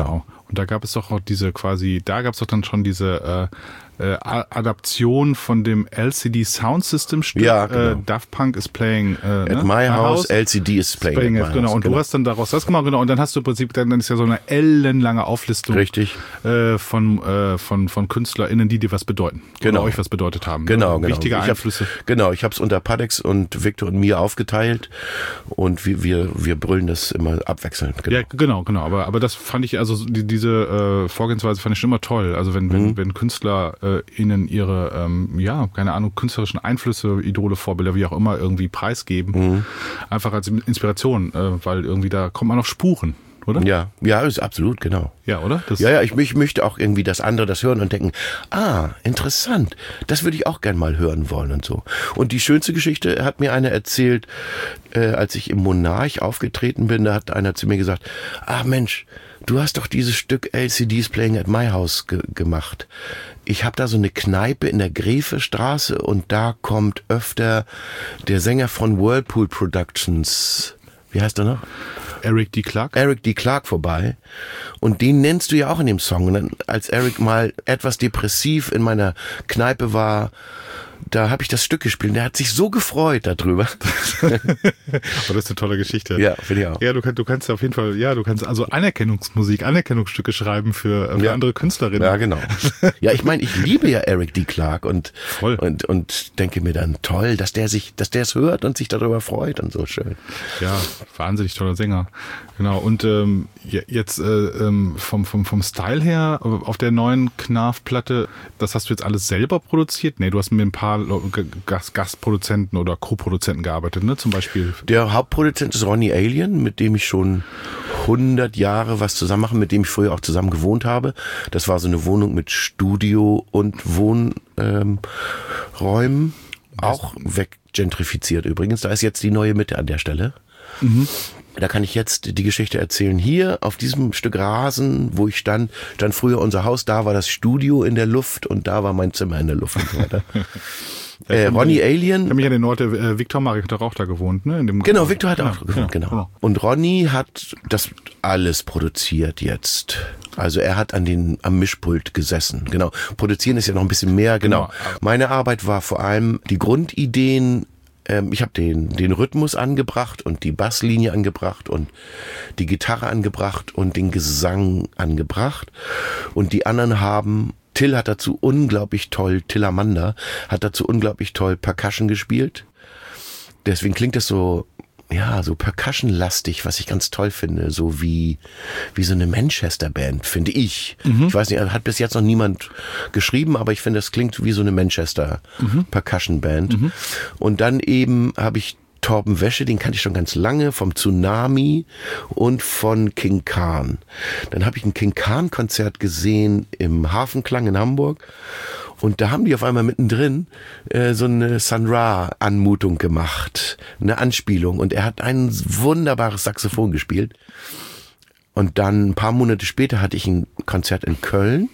Speaker 2: Und da gab es doch auch diese quasi, da gab es doch dann schon diese äh, äh, Adaption von dem L C D Sound System Stück.
Speaker 3: Ja, genau.
Speaker 2: äh, Daft Punk is playing äh,
Speaker 3: At
Speaker 2: ne?
Speaker 3: my house, L C D is playing,
Speaker 2: playing
Speaker 3: at
Speaker 2: it,
Speaker 3: my
Speaker 2: genau.
Speaker 3: house.
Speaker 2: Und
Speaker 3: Genau.
Speaker 2: du hast dann daraus das gemacht, genau. Und dann hast du im Prinzip, dann, dann ist ja so eine ellenlange Auflistung
Speaker 3: Richtig.
Speaker 2: Äh, von, äh, von, von KünstlerInnen, die dir was bedeuten.
Speaker 3: Genau.
Speaker 2: Oder euch was bedeutet haben.
Speaker 3: Genau,
Speaker 2: also
Speaker 3: genau.
Speaker 2: Wichtige
Speaker 3: Ich hab,
Speaker 2: Einflüsse.
Speaker 3: Genau, ich habe es unter Padex und Victor und mir aufgeteilt und wir, wir, wir brüllen das immer abwechselnd. Genau.
Speaker 2: Ja, genau, genau. Aber, aber das fand ich, also die, diese äh, Vorgehensweise fand ich schon immer toll. Also wenn, wenn,
Speaker 3: Mhm.
Speaker 2: wenn Künstler äh, ihnen ihre, ähm, ja, keine Ahnung, künstlerischen Einflüsse, Idole, Vorbilder, wie auch immer, irgendwie preisgeben.
Speaker 3: Mhm.
Speaker 2: Einfach als Inspiration, äh, weil irgendwie da kommt man auf Spuren, oder?
Speaker 3: Ja, ja, ist absolut, genau.
Speaker 2: Ja, oder? Das,
Speaker 3: Ja, ja, ich, ich möchte auch irgendwie, dass andere das hören und denken, ah, interessant, das würde ich auch gern mal hören wollen und so. Und die schönste Geschichte hat mir einer erzählt, äh, als ich im Monarch aufgetreten bin, da hat einer zu mir gesagt, ah Mensch, du hast doch dieses Stück L C Ds Playing at My House ge- gemacht. Ich habe da so eine Kneipe in der Grefestraße und da kommt öfter der Sänger von Whirlpool Productions, wie heißt er noch?
Speaker 2: Eric D. Clark.
Speaker 3: Eric D. Clark vorbei und den nennst du ja auch in dem Song. Und dann, als Eric mal etwas depressiv in meiner Kneipe war, da habe ich das Stück gespielt und der hat sich so gefreut darüber.
Speaker 2: Aber das ist eine tolle Geschichte.
Speaker 3: Ja, finde ich auch.
Speaker 2: Ja, du kannst, du kannst auf jeden Fall, ja, du kannst also Anerkennungsmusik, Anerkennungsstücke schreiben für, für
Speaker 3: Ja.
Speaker 2: andere Künstlerinnen.
Speaker 3: Ja, genau. Ja, ich meine, ich liebe ja Eric D. Clark und,
Speaker 2: Voll.
Speaker 3: und, und denke mir dann, toll, dass der sich, dass der es hört und sich darüber freut und so schön.
Speaker 2: Ja, wahnsinnig toller Sänger. Genau. Und ähm, je- jetzt äh, ähm, vom, vom, vom Style her, auf der neuen Knarf-Platte, das hast du jetzt alles selber produziert? Nee, du hast mit ein paar Lo- G- Gast, Gastproduzenten oder Co-Produzenten gearbeitet, ne? Zum Beispiel.
Speaker 3: Der Hauptproduzent ist Ronnie Alien, mit dem ich schon hundert Jahre was zusammen mache, mit dem ich früher auch zusammen gewohnt habe. Das war so eine Wohnung mit Studio und Wohnräumen, ähm, Räumen. Auch weggentrifiziert übrigens. Da ist jetzt die neue Mitte an der Stelle.
Speaker 2: Mhm.
Speaker 3: Da kann ich jetzt die Geschichte erzählen. Hier auf diesem Stück Rasen, wo ich stand, stand früher unser Haus, da war das Studio in der Luft und da war mein Zimmer in der Luft und so weiter. äh, Ronnie Alien.
Speaker 2: Ich habe mich an den Ort, äh, Viktor Marek hat auch da gewohnt, ne? In dem
Speaker 3: Genau, Victor hat
Speaker 2: ja,
Speaker 3: auch gewohnt,
Speaker 2: ja,
Speaker 3: genau.
Speaker 2: genau.
Speaker 3: Und Ronny hat das alles produziert jetzt. Also er hat an den, am Mischpult gesessen, genau. Produzieren ist ja noch ein bisschen mehr, genau.
Speaker 2: Genau.
Speaker 3: Meine Arbeit war vor allem die Grundideen. Ähm, ich habe den, den Rhythmus angebracht und die Basslinie angebracht und die Gitarre angebracht und den Gesang angebracht. Und die anderen haben, Till hat dazu unglaublich toll, Till Amanda hat dazu unglaublich toll Percussion gespielt. Deswegen klingt es so, ja, so Percussion-lastig, was ich ganz toll finde, so wie, wie so eine Manchester-Band, finde ich. Mhm. Ich weiß nicht, hat bis jetzt noch niemand geschrieben, aber ich finde, es klingt wie so eine Manchester-Percussion-Band. Mhm. Und dann eben habe ich Torben Wäsche, den kannte ich schon ganz lange, vom Tsunami und von King Khan. Dann habe ich ein King Khan-Konzert gesehen im Hafenklang in Hamburg. Und da haben die auf einmal mittendrin äh, so eine Sun Ra-Anmutung gemacht, eine Anspielung. Und er hat ein wunderbares Saxophon gespielt. Und dann ein paar Monate später hatte ich ein Konzert in Köln.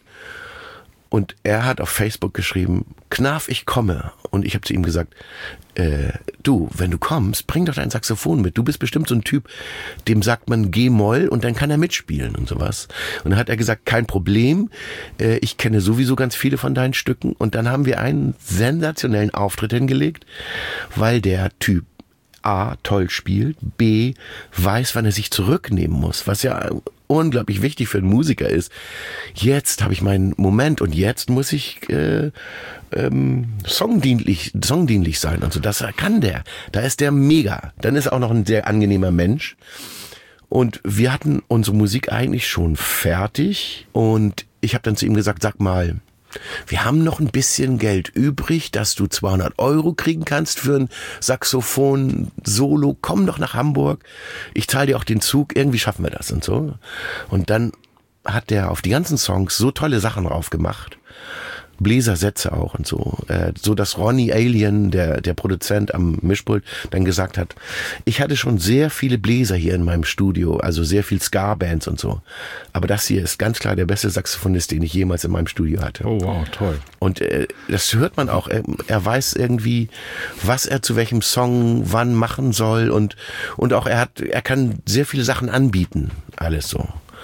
Speaker 3: Und er hat auf Facebook geschrieben, Knarf, ich komme. Und ich habe zu ihm gesagt, äh, du, wenn du kommst, bring doch dein Saxophon mit. Du bist bestimmt so ein Typ, dem sagt man G-Moll und dann kann er mitspielen und sowas. Und dann hat er gesagt, kein Problem, äh, ich kenne sowieso ganz viele von deinen Stücken. Und dann haben wir einen sensationellen Auftritt hingelegt, weil der Typ A, toll spielt, B, weiß, wann er sich zurücknehmen muss, was ja unglaublich wichtig für einen Musiker ist. Jetzt habe ich meinen Moment und jetzt muss ich äh, ähm, songdienlich, songdienlich sein und so. Das kann der. Da ist der mega. Dann ist er auch noch ein sehr angenehmer Mensch. Und wir hatten unsere Musik eigentlich schon fertig und ich habe dann zu ihm gesagt, sag mal, wir haben noch ein bisschen Geld übrig, dass du zweihundert Euro kriegen kannst für ein Saxophon-Solo. Komm doch nach Hamburg. Ich zahle dir auch den Zug. Irgendwie schaffen wir das und so. Und dann hat der auf die ganzen Songs so tolle Sachen drauf gemacht. Bläsersätze auch und so, äh, so dass Ronnie Alien, der der Produzent am Mischpult, dann gesagt hat, ich hatte schon sehr viele Bläser hier in meinem Studio, also sehr viel Ska-Bands und so, aber das hier ist ganz klar der beste Saxophonist, den ich jemals in meinem Studio hatte.
Speaker 2: Oh wow, toll.
Speaker 3: Und äh, das hört man auch, er, er weiß irgendwie, was er zu welchem Song wann machen soll und und auch er hat, er kann sehr viele Sachen anbieten, alles so.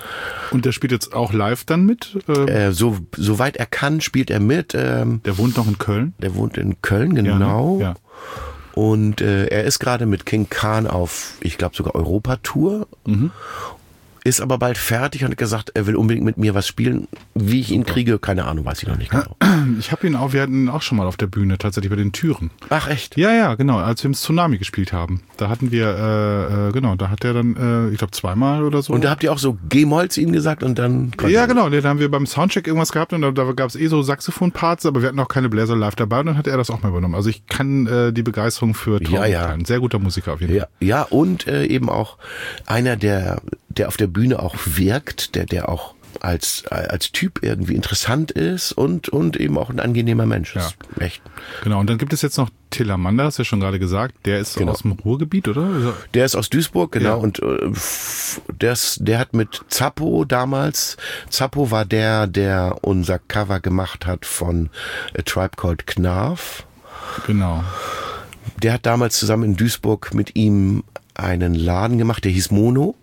Speaker 2: Und der spielt jetzt auch live dann mit? Ähm,
Speaker 3: Äh, so, soweit er kann, spielt er mit. Ähm,
Speaker 2: der wohnt noch in Köln?
Speaker 3: der wohnt in Köln, genau.
Speaker 2: Ja, ne? Ja.
Speaker 3: Und äh, er ist gerade mit King Khan auf, ich glaube sogar Europatour.
Speaker 2: Mhm.
Speaker 3: Ist aber bald fertig und hat gesagt, er will unbedingt mit mir was spielen. Wie ich ihn kriege, keine Ahnung, weiß ich noch nicht genau.
Speaker 2: Ich habe ihn auch, wir hatten ihn auch schon mal auf der Bühne, tatsächlich bei den Türen.
Speaker 3: Ach echt?
Speaker 2: Ja, ja, genau, als wir im Tsunami gespielt haben. Da hatten wir, äh, äh, genau, da hat er dann, äh, ich glaube, zweimal oder so.
Speaker 3: Und da habt ihr auch so G-Moll zu ihm gesagt und dann...
Speaker 2: Ja, genau, da haben wir beim Soundcheck irgendwas gehabt und da, da gab es eh so Saxophon-Parts, aber wir hatten auch keine Bläser live dabei und dann hat er das auch mal übernommen. Also ich kann äh, die Begeisterung für Tom
Speaker 3: Ja, ja.
Speaker 2: teilen. Sehr guter Musiker auf jeden Fall.
Speaker 3: Ja, ja und äh, eben auch einer, der, der auf der Bühne auch wirkt, der, der auch als, als Typ irgendwie interessant ist und, und eben auch ein angenehmer Mensch ist.
Speaker 2: Ja.
Speaker 3: Echt.
Speaker 2: Genau, und dann gibt es jetzt noch Till Amanda, hast du ja schon gerade gesagt, der ist
Speaker 3: Genau.
Speaker 2: aus dem Ruhrgebiet, oder? Also,
Speaker 3: Der ist aus Duisburg, genau,
Speaker 2: Ja.
Speaker 3: und äh, f- der, ist, der hat mit Zappo damals, Zappo war der, der unser Cover gemacht hat von A Tribe Called Knarf.
Speaker 2: genau.
Speaker 3: Der hat damals zusammen in Duisburg mit ihm einen Laden gemacht, der hieß Mono.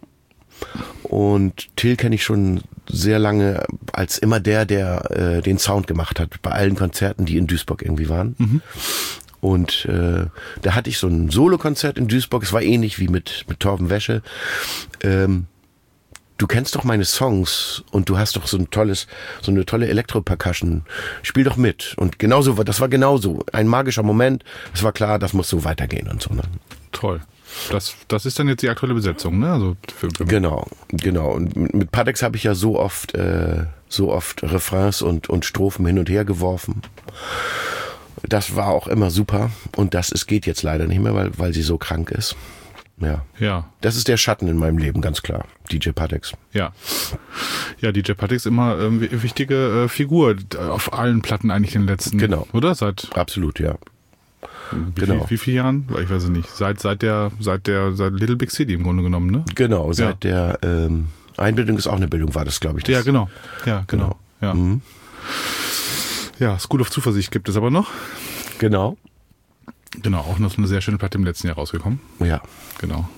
Speaker 3: Und Till kenne ich schon sehr lange als immer der, der äh, den Sound gemacht hat bei allen Konzerten, die in Duisburg irgendwie waren.
Speaker 2: Mhm.
Speaker 3: Und äh, da hatte ich so ein Solokonzert in Duisburg. Es war ähnlich wie mit mit Torben Wäsche. Ähm, du kennst doch meine Songs und du hast doch so ein tolles, so eine tolle Elektro-Percussion. Spiel doch mit. Und genauso, das war genauso ein magischer Moment. Es war klar, das muss so weitergehen und so. Ne?
Speaker 2: Toll. Das, das ist dann jetzt die aktuelle Besetzung, ne? Also für, für
Speaker 3: Genau, genau. Und mit, mit Patex habe ich ja so oft, äh, so oft Refrains und und Strophen hin und her geworfen. Das war auch immer super. Und das es geht jetzt leider nicht mehr, weil weil sie so krank ist. Ja.
Speaker 2: ja,
Speaker 3: Das ist der Schatten in meinem Leben, ganz klar. D J Patex.
Speaker 2: ja. Ja, D J Patex immer ähm, wi- wichtige äh, Figur auf allen Platten eigentlich in den letzten,
Speaker 3: Genau.
Speaker 2: oder? Seit
Speaker 3: Absolut, ja.
Speaker 2: wie,
Speaker 3: Genau.
Speaker 2: viel, wie vielen Jahren? Ich weiß es nicht. Seit seit der seit der seit Little Big City im Grunde genommen, ne?
Speaker 3: Genau, seit der ähm, Einbildung ist auch eine Bildung, war das, glaube ich. Das.
Speaker 2: Ja, genau. Ja, genau. Ja.
Speaker 3: Mhm.
Speaker 2: Ja, School of Zuversicht gibt es aber noch.
Speaker 3: Genau.
Speaker 2: Genau, auch noch so eine sehr schöne Platte im letzten Jahr rausgekommen.
Speaker 3: Ja.
Speaker 2: Genau.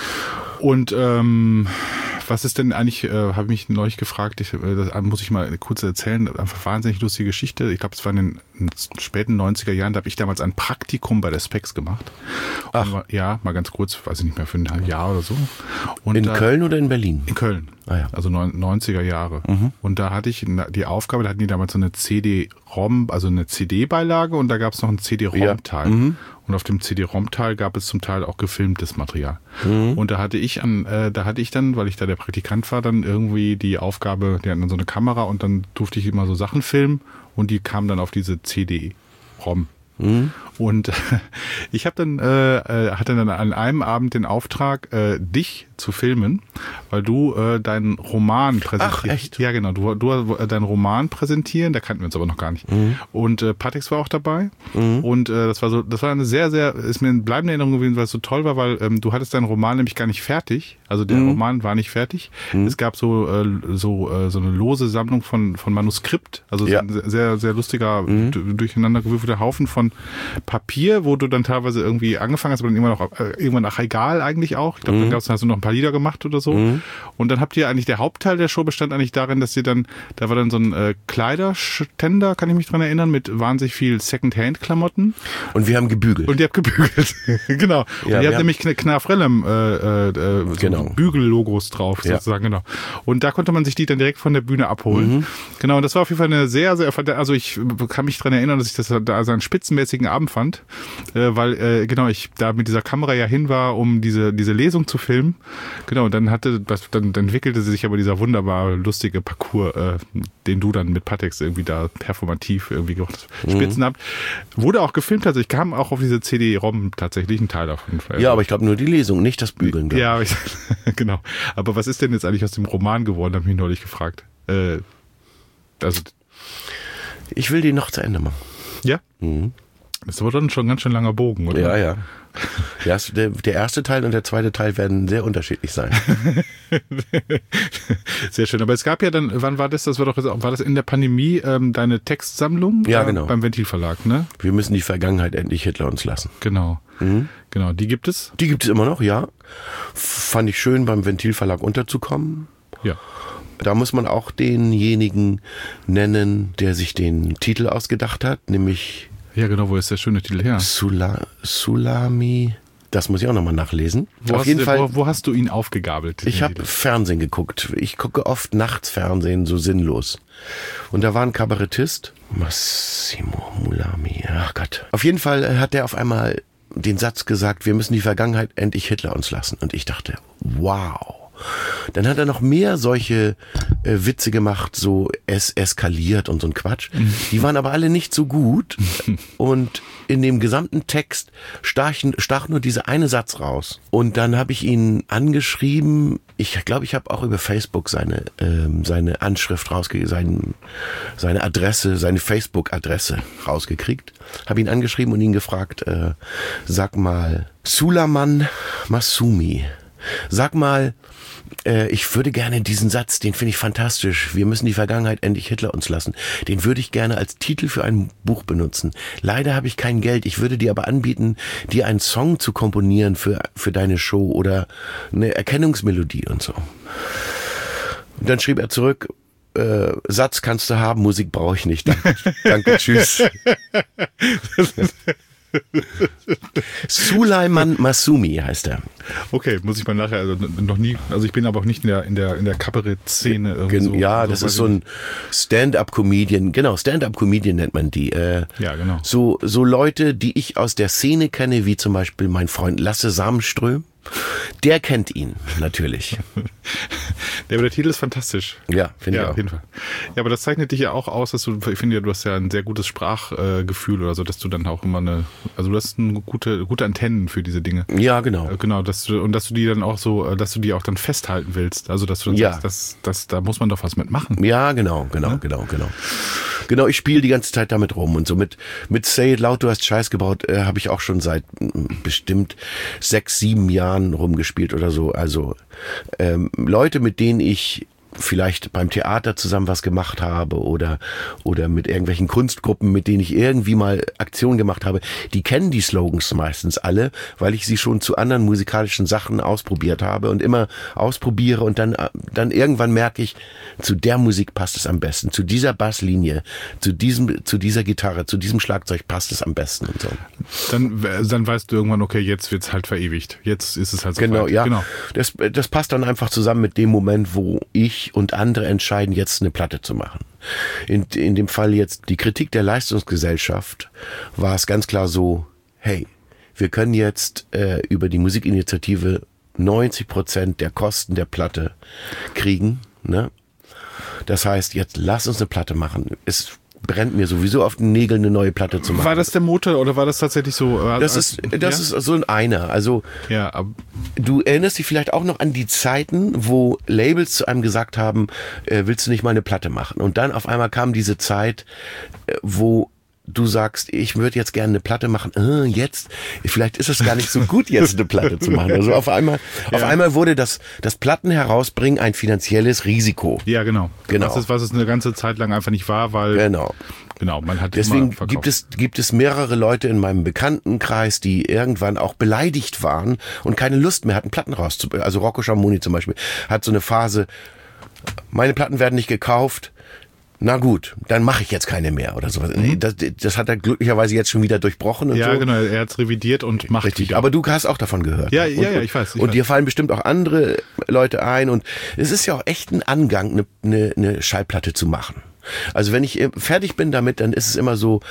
Speaker 2: Und ähm, was ist denn eigentlich, äh, habe ich mich neulich gefragt, ich, äh, das muss ich mal kurz erzählen, einfach wahnsinnig lustige Geschichte. Ich glaube, es war in den, in den späten neunziger Jahren, da habe ich damals ein Praktikum bei der Spex gemacht.
Speaker 3: Ach.
Speaker 2: Und war, ja, mal ganz kurz, weiß ich nicht mehr, für ein Jahr oder so. Und
Speaker 3: In
Speaker 2: da,
Speaker 3: Köln oder in Berlin?
Speaker 2: In Köln.
Speaker 3: Ah, ja.
Speaker 2: Also neun- neunziger Jahre.
Speaker 3: Mhm.
Speaker 2: Und da hatte ich die Aufgabe, da hatten die damals so eine C D-ROM, also eine C D-Beilage und da gab es noch ein C D-ROM-Teil.
Speaker 3: Ja. Mhm.
Speaker 2: Und auf dem C D-ROM-Teil gab es zum Teil auch gefilmtes Material.
Speaker 3: Mhm.
Speaker 2: Und da hatte ich an, äh, da hatte ich dann, weil ich da der Praktikant war, dann irgendwie die Aufgabe, die hatten dann so eine Kamera und dann durfte ich immer so Sachen filmen und die kamen dann auf diese C D-ROM.
Speaker 3: Mhm.
Speaker 2: Und äh, ich habe dann äh, äh, hatte dann an einem Abend den Auftrag, äh, dich zu filmen, weil du äh, deinen Roman präsentierst.
Speaker 3: Ach, echt?
Speaker 2: Ja, genau. Du, du äh, deinen Roman präsentieren, da kannten wir uns aber noch gar nicht.
Speaker 3: Mhm.
Speaker 2: Und äh, Patex war auch dabei.
Speaker 3: Mhm.
Speaker 2: Und äh, das war so, das war eine sehr, sehr, ist mir eine bleibende Erinnerung gewesen, weil es so toll war, weil ähm, du hattest deinen Roman nämlich gar nicht fertig. Also der
Speaker 3: Mhm.
Speaker 2: Roman war nicht fertig.
Speaker 3: Mhm.
Speaker 2: Es gab so äh, so äh, so eine lose Sammlung von von Manuskript. Also
Speaker 3: Ja.
Speaker 2: ein sehr sehr lustiger
Speaker 3: Mhm.
Speaker 2: d- durcheinandergewürfelter Haufen von Papier, wo du dann teilweise irgendwie angefangen hast, aber dann irgendwann auch äh, irgendwann nach Regal eigentlich auch. Ich glaube,
Speaker 3: Mhm.
Speaker 2: dann gab's, hast du noch ein paar Lieder gemacht oder so.
Speaker 3: Mhm.
Speaker 2: Und dann habt ihr eigentlich, der Hauptteil der Show bestand eigentlich darin, dass ihr dann, da war dann so ein äh, Kleiderständer, kann ich mich dran erinnern, mit wahnsinnig viel Secondhand-Klamotten.
Speaker 3: Und wir haben gebügelt.
Speaker 2: Und ihr habt gebügelt. Genau. Und
Speaker 3: Ja,
Speaker 2: ihr
Speaker 3: wir
Speaker 2: habt
Speaker 3: haben-
Speaker 2: nämlich Kn- Knarfrellem äh, äh, so
Speaker 3: Genau.
Speaker 2: Bügellogos drauf,
Speaker 3: Ja.
Speaker 2: sozusagen, genau. Und da konnte man sich die dann direkt von der Bühne abholen.
Speaker 3: Mhm.
Speaker 2: Genau, und das war auf jeden Fall eine sehr, sehr, also ich kann mich dran erinnern, dass ich das da also einen spitzenmäßigen Abend fand, äh, weil, äh, genau, ich da mit dieser Kamera ja hin war, um diese, diese Lesung zu filmen. Genau, und dann hatte, das, dann, dann entwickelte sich aber dieser wunderbar lustige Parcours, äh, den du dann mit Patex irgendwie da performativ irgendwie gemacht hast. Spitzen habt. Wurde auch gefilmt, also ich kam auch auf diese C D-ROM tatsächlich, ein Teil davon.
Speaker 3: Ja, aber ich glaube nur die Lesung, nicht das Bügeln. glaub ich.
Speaker 2: Ja, aber ich, genau. Aber was ist denn jetzt eigentlich aus dem Roman geworden, habe ich mich neulich gefragt. Äh, also,
Speaker 3: Ich will die noch zu Ende machen.
Speaker 2: ja?
Speaker 3: Mhm.
Speaker 2: Das ist aber dann schon ein ganz schön langer Bogen, oder?
Speaker 3: Ja, ja. Ja, es- der, der erste Teil und der zweite Teil werden sehr unterschiedlich sein.
Speaker 2: Sehr schön. Aber es gab ja dann, wann war das? Das war doch, war das in der Pandemie ähm, deine Textsammlung?
Speaker 3: Ja,
Speaker 2: äh,
Speaker 3: genau.
Speaker 2: Beim Ventilverlag, ne?
Speaker 3: Wir müssen die Vergangenheit endlich Hitler uns lassen.
Speaker 2: Genau.
Speaker 3: Mhm.
Speaker 2: Genau, die gibt es.
Speaker 3: Die gibt es immer noch, ja. Fand ich schön, beim Ventilverlag unterzukommen.
Speaker 2: Ja.
Speaker 3: Da muss man auch denjenigen nennen, der sich den Titel ausgedacht hat, nämlich...
Speaker 2: Ja, genau, wo ist der schöne Titel her?
Speaker 3: Sula, Sulami... Das muss ich auch nochmal nachlesen.
Speaker 2: Wo
Speaker 3: Auf
Speaker 2: hast
Speaker 3: jeden
Speaker 2: du,
Speaker 3: Fall.
Speaker 2: Wo, wo hast du ihn aufgegabelt?
Speaker 3: Ich habe Fernsehen geguckt. Ich gucke oft nachts Fernsehen, so sinnlos. Und da war ein Kabarettist. Massimo Mulami. Ach Gott. Auf jeden Fall hat der auf einmal den Satz gesagt, wir müssen die Vergangenheit endlich Hitler uns lassen. Und ich dachte, wow. Dann hat er noch mehr solche äh, Witze gemacht, so es eskaliert und so ein Quatsch. Die waren aber alle nicht so gut. Und in dem gesamten Text stach, stach nur dieser eine Satz raus. Und dann habe ich ihn angeschrieben. Ich glaube, ich habe auch über Facebook seine ähm, seine Anschrift rausgekriegt, sein, seine Adresse, seine Facebook-Adresse rausgekriegt. Habe ihn angeschrieben und ihn gefragt, äh, sag mal, Suleiman Masumi, sag mal, äh, ich würde gerne diesen Satz, den finde ich fantastisch, wir müssen die Vergangenheit endlich Hitler uns lassen, den würde ich gerne als Titel für ein Buch benutzen. Leider habe ich kein Geld, ich würde dir aber anbieten, dir einen Song zu komponieren für, für deine Show oder eine Erkennungsmelodie und so. Und dann schrieb er zurück, äh, Satz kannst du haben, Musik brauche ich nicht. Danke, danke tschüss. Suleyman Masumi heißt er.
Speaker 2: Okay, muss ich mal nachher, also noch nie, also ich bin aber auch nicht in der in der in der Kabarett-Szene irgendwie so.
Speaker 3: Ja,
Speaker 2: so,
Speaker 3: das ist so ein Stand-up-Comedian, genau, Stand-up-Comedian nennt man die. Äh,
Speaker 2: ja, genau.
Speaker 3: So, so Leute, die ich aus der Szene kenne, wie zum Beispiel mein Freund Lasse Samenström. Der kennt ihn, natürlich.
Speaker 2: Der, aber der Titel ist fantastisch.
Speaker 3: Ja, finde
Speaker 2: ja,
Speaker 3: ich auch.
Speaker 2: Auf jeden Fall. Ja, aber das zeichnet dich ja auch aus, dass du, ich finde ja, du hast ja ein sehr gutes Sprachgefühl oder so, dass du dann auch immer eine, also du hast eine gute, gute Antennen für diese Dinge.
Speaker 3: Ja, genau.
Speaker 2: Genau, dass du, und dass du die dann auch so, dass du die auch dann festhalten willst. Also, dass du dann
Speaker 3: Ja.
Speaker 2: sagst, das, das, da muss man doch was mitmachen.
Speaker 3: Ja, genau, genau,
Speaker 2: Ja?
Speaker 3: genau, genau. Genau, ich spiele die ganze Zeit damit rum und so mit mit Say It Loud, du hast Scheiß gebaut, äh, habe ich auch schon seit m, bestimmt sechs, sieben Jahren rumgespielt oder so. Also ähm, Leute, mit denen ich vielleicht beim Theater zusammen was gemacht habe oder oder mit irgendwelchen Kunstgruppen, mit denen ich irgendwie mal Aktionen gemacht habe, die kennen die Slogans meistens alle, weil ich sie schon zu anderen musikalischen Sachen ausprobiert habe und immer ausprobiere und dann dann irgendwann merke ich, zu der Musik passt es am besten, zu dieser Basslinie, zu diesem zu dieser Gitarre, zu diesem Schlagzeug passt es am besten und so.
Speaker 2: Dann, dann weißt du irgendwann, okay, jetzt wird's halt verewigt. Jetzt ist es halt so
Speaker 3: Genau,
Speaker 2: weit.
Speaker 3: ja.
Speaker 2: Genau.
Speaker 3: Das, das passt dann einfach zusammen mit dem Moment, wo ich und andere entscheiden, jetzt eine Platte zu machen. In, in dem Fall jetzt die Kritik der Leistungsgesellschaft war es ganz klar so, hey, wir können jetzt äh, über die Musikinitiative neunzig Prozent der Kosten der Platte kriegen. Ne? Das heißt, jetzt lass uns eine Platte machen. Es brennt mir sowieso auf den Nägeln, eine neue Platte zu machen.
Speaker 2: War das der Motor oder war das tatsächlich so? Äh,
Speaker 3: Das
Speaker 2: als,
Speaker 3: ist, das
Speaker 2: ja?
Speaker 3: ist so ein einer. Also,
Speaker 2: Ja, aber
Speaker 3: du erinnerst dich vielleicht auch noch an die Zeiten, wo Labels zu einem gesagt haben, äh, willst du nicht mal eine Platte machen? Und dann auf einmal kam diese Zeit, äh, wo du sagst, ich würde jetzt gerne eine Platte machen. Äh, jetzt, vielleicht ist es gar nicht so gut, jetzt eine Platte zu machen. Also auf einmal,
Speaker 2: Ja.
Speaker 3: auf einmal wurde das, das Platten herausbringen ein finanzielles Risiko.
Speaker 2: ja, genau.
Speaker 3: Genau.
Speaker 2: Was es, was es eine ganze Zeit lang einfach nicht war, weil
Speaker 3: Genau.
Speaker 2: genau, man hat
Speaker 3: Deswegen
Speaker 2: immer verkauft.
Speaker 3: gibt es, gibt es mehrere Leute in meinem Bekanntenkreis, die irgendwann auch beleidigt waren und keine Lust mehr hatten, Platten rauszubringen. Also Rocco Schamoni zum Beispiel hat so eine Phase, meine Platten werden nicht gekauft, na gut, dann mache ich jetzt keine mehr oder sowas.
Speaker 2: Mhm.
Speaker 3: Das, das hat er glücklicherweise jetzt schon wieder durchbrochen und
Speaker 2: Ja,
Speaker 3: so.
Speaker 2: genau, er hat es revidiert und macht
Speaker 3: Richtig,
Speaker 2: wieder.
Speaker 3: aber du hast auch davon gehört.
Speaker 2: Ja,
Speaker 3: und,
Speaker 2: ja, ja, ich weiß, ich
Speaker 3: und
Speaker 2: weiß.
Speaker 3: dir fallen bestimmt auch andere Leute ein und es ist ja auch echt ein Angang, eine, eine, eine Schallplatte zu machen. Also wenn ich fertig bin damit, dann ist es immer so,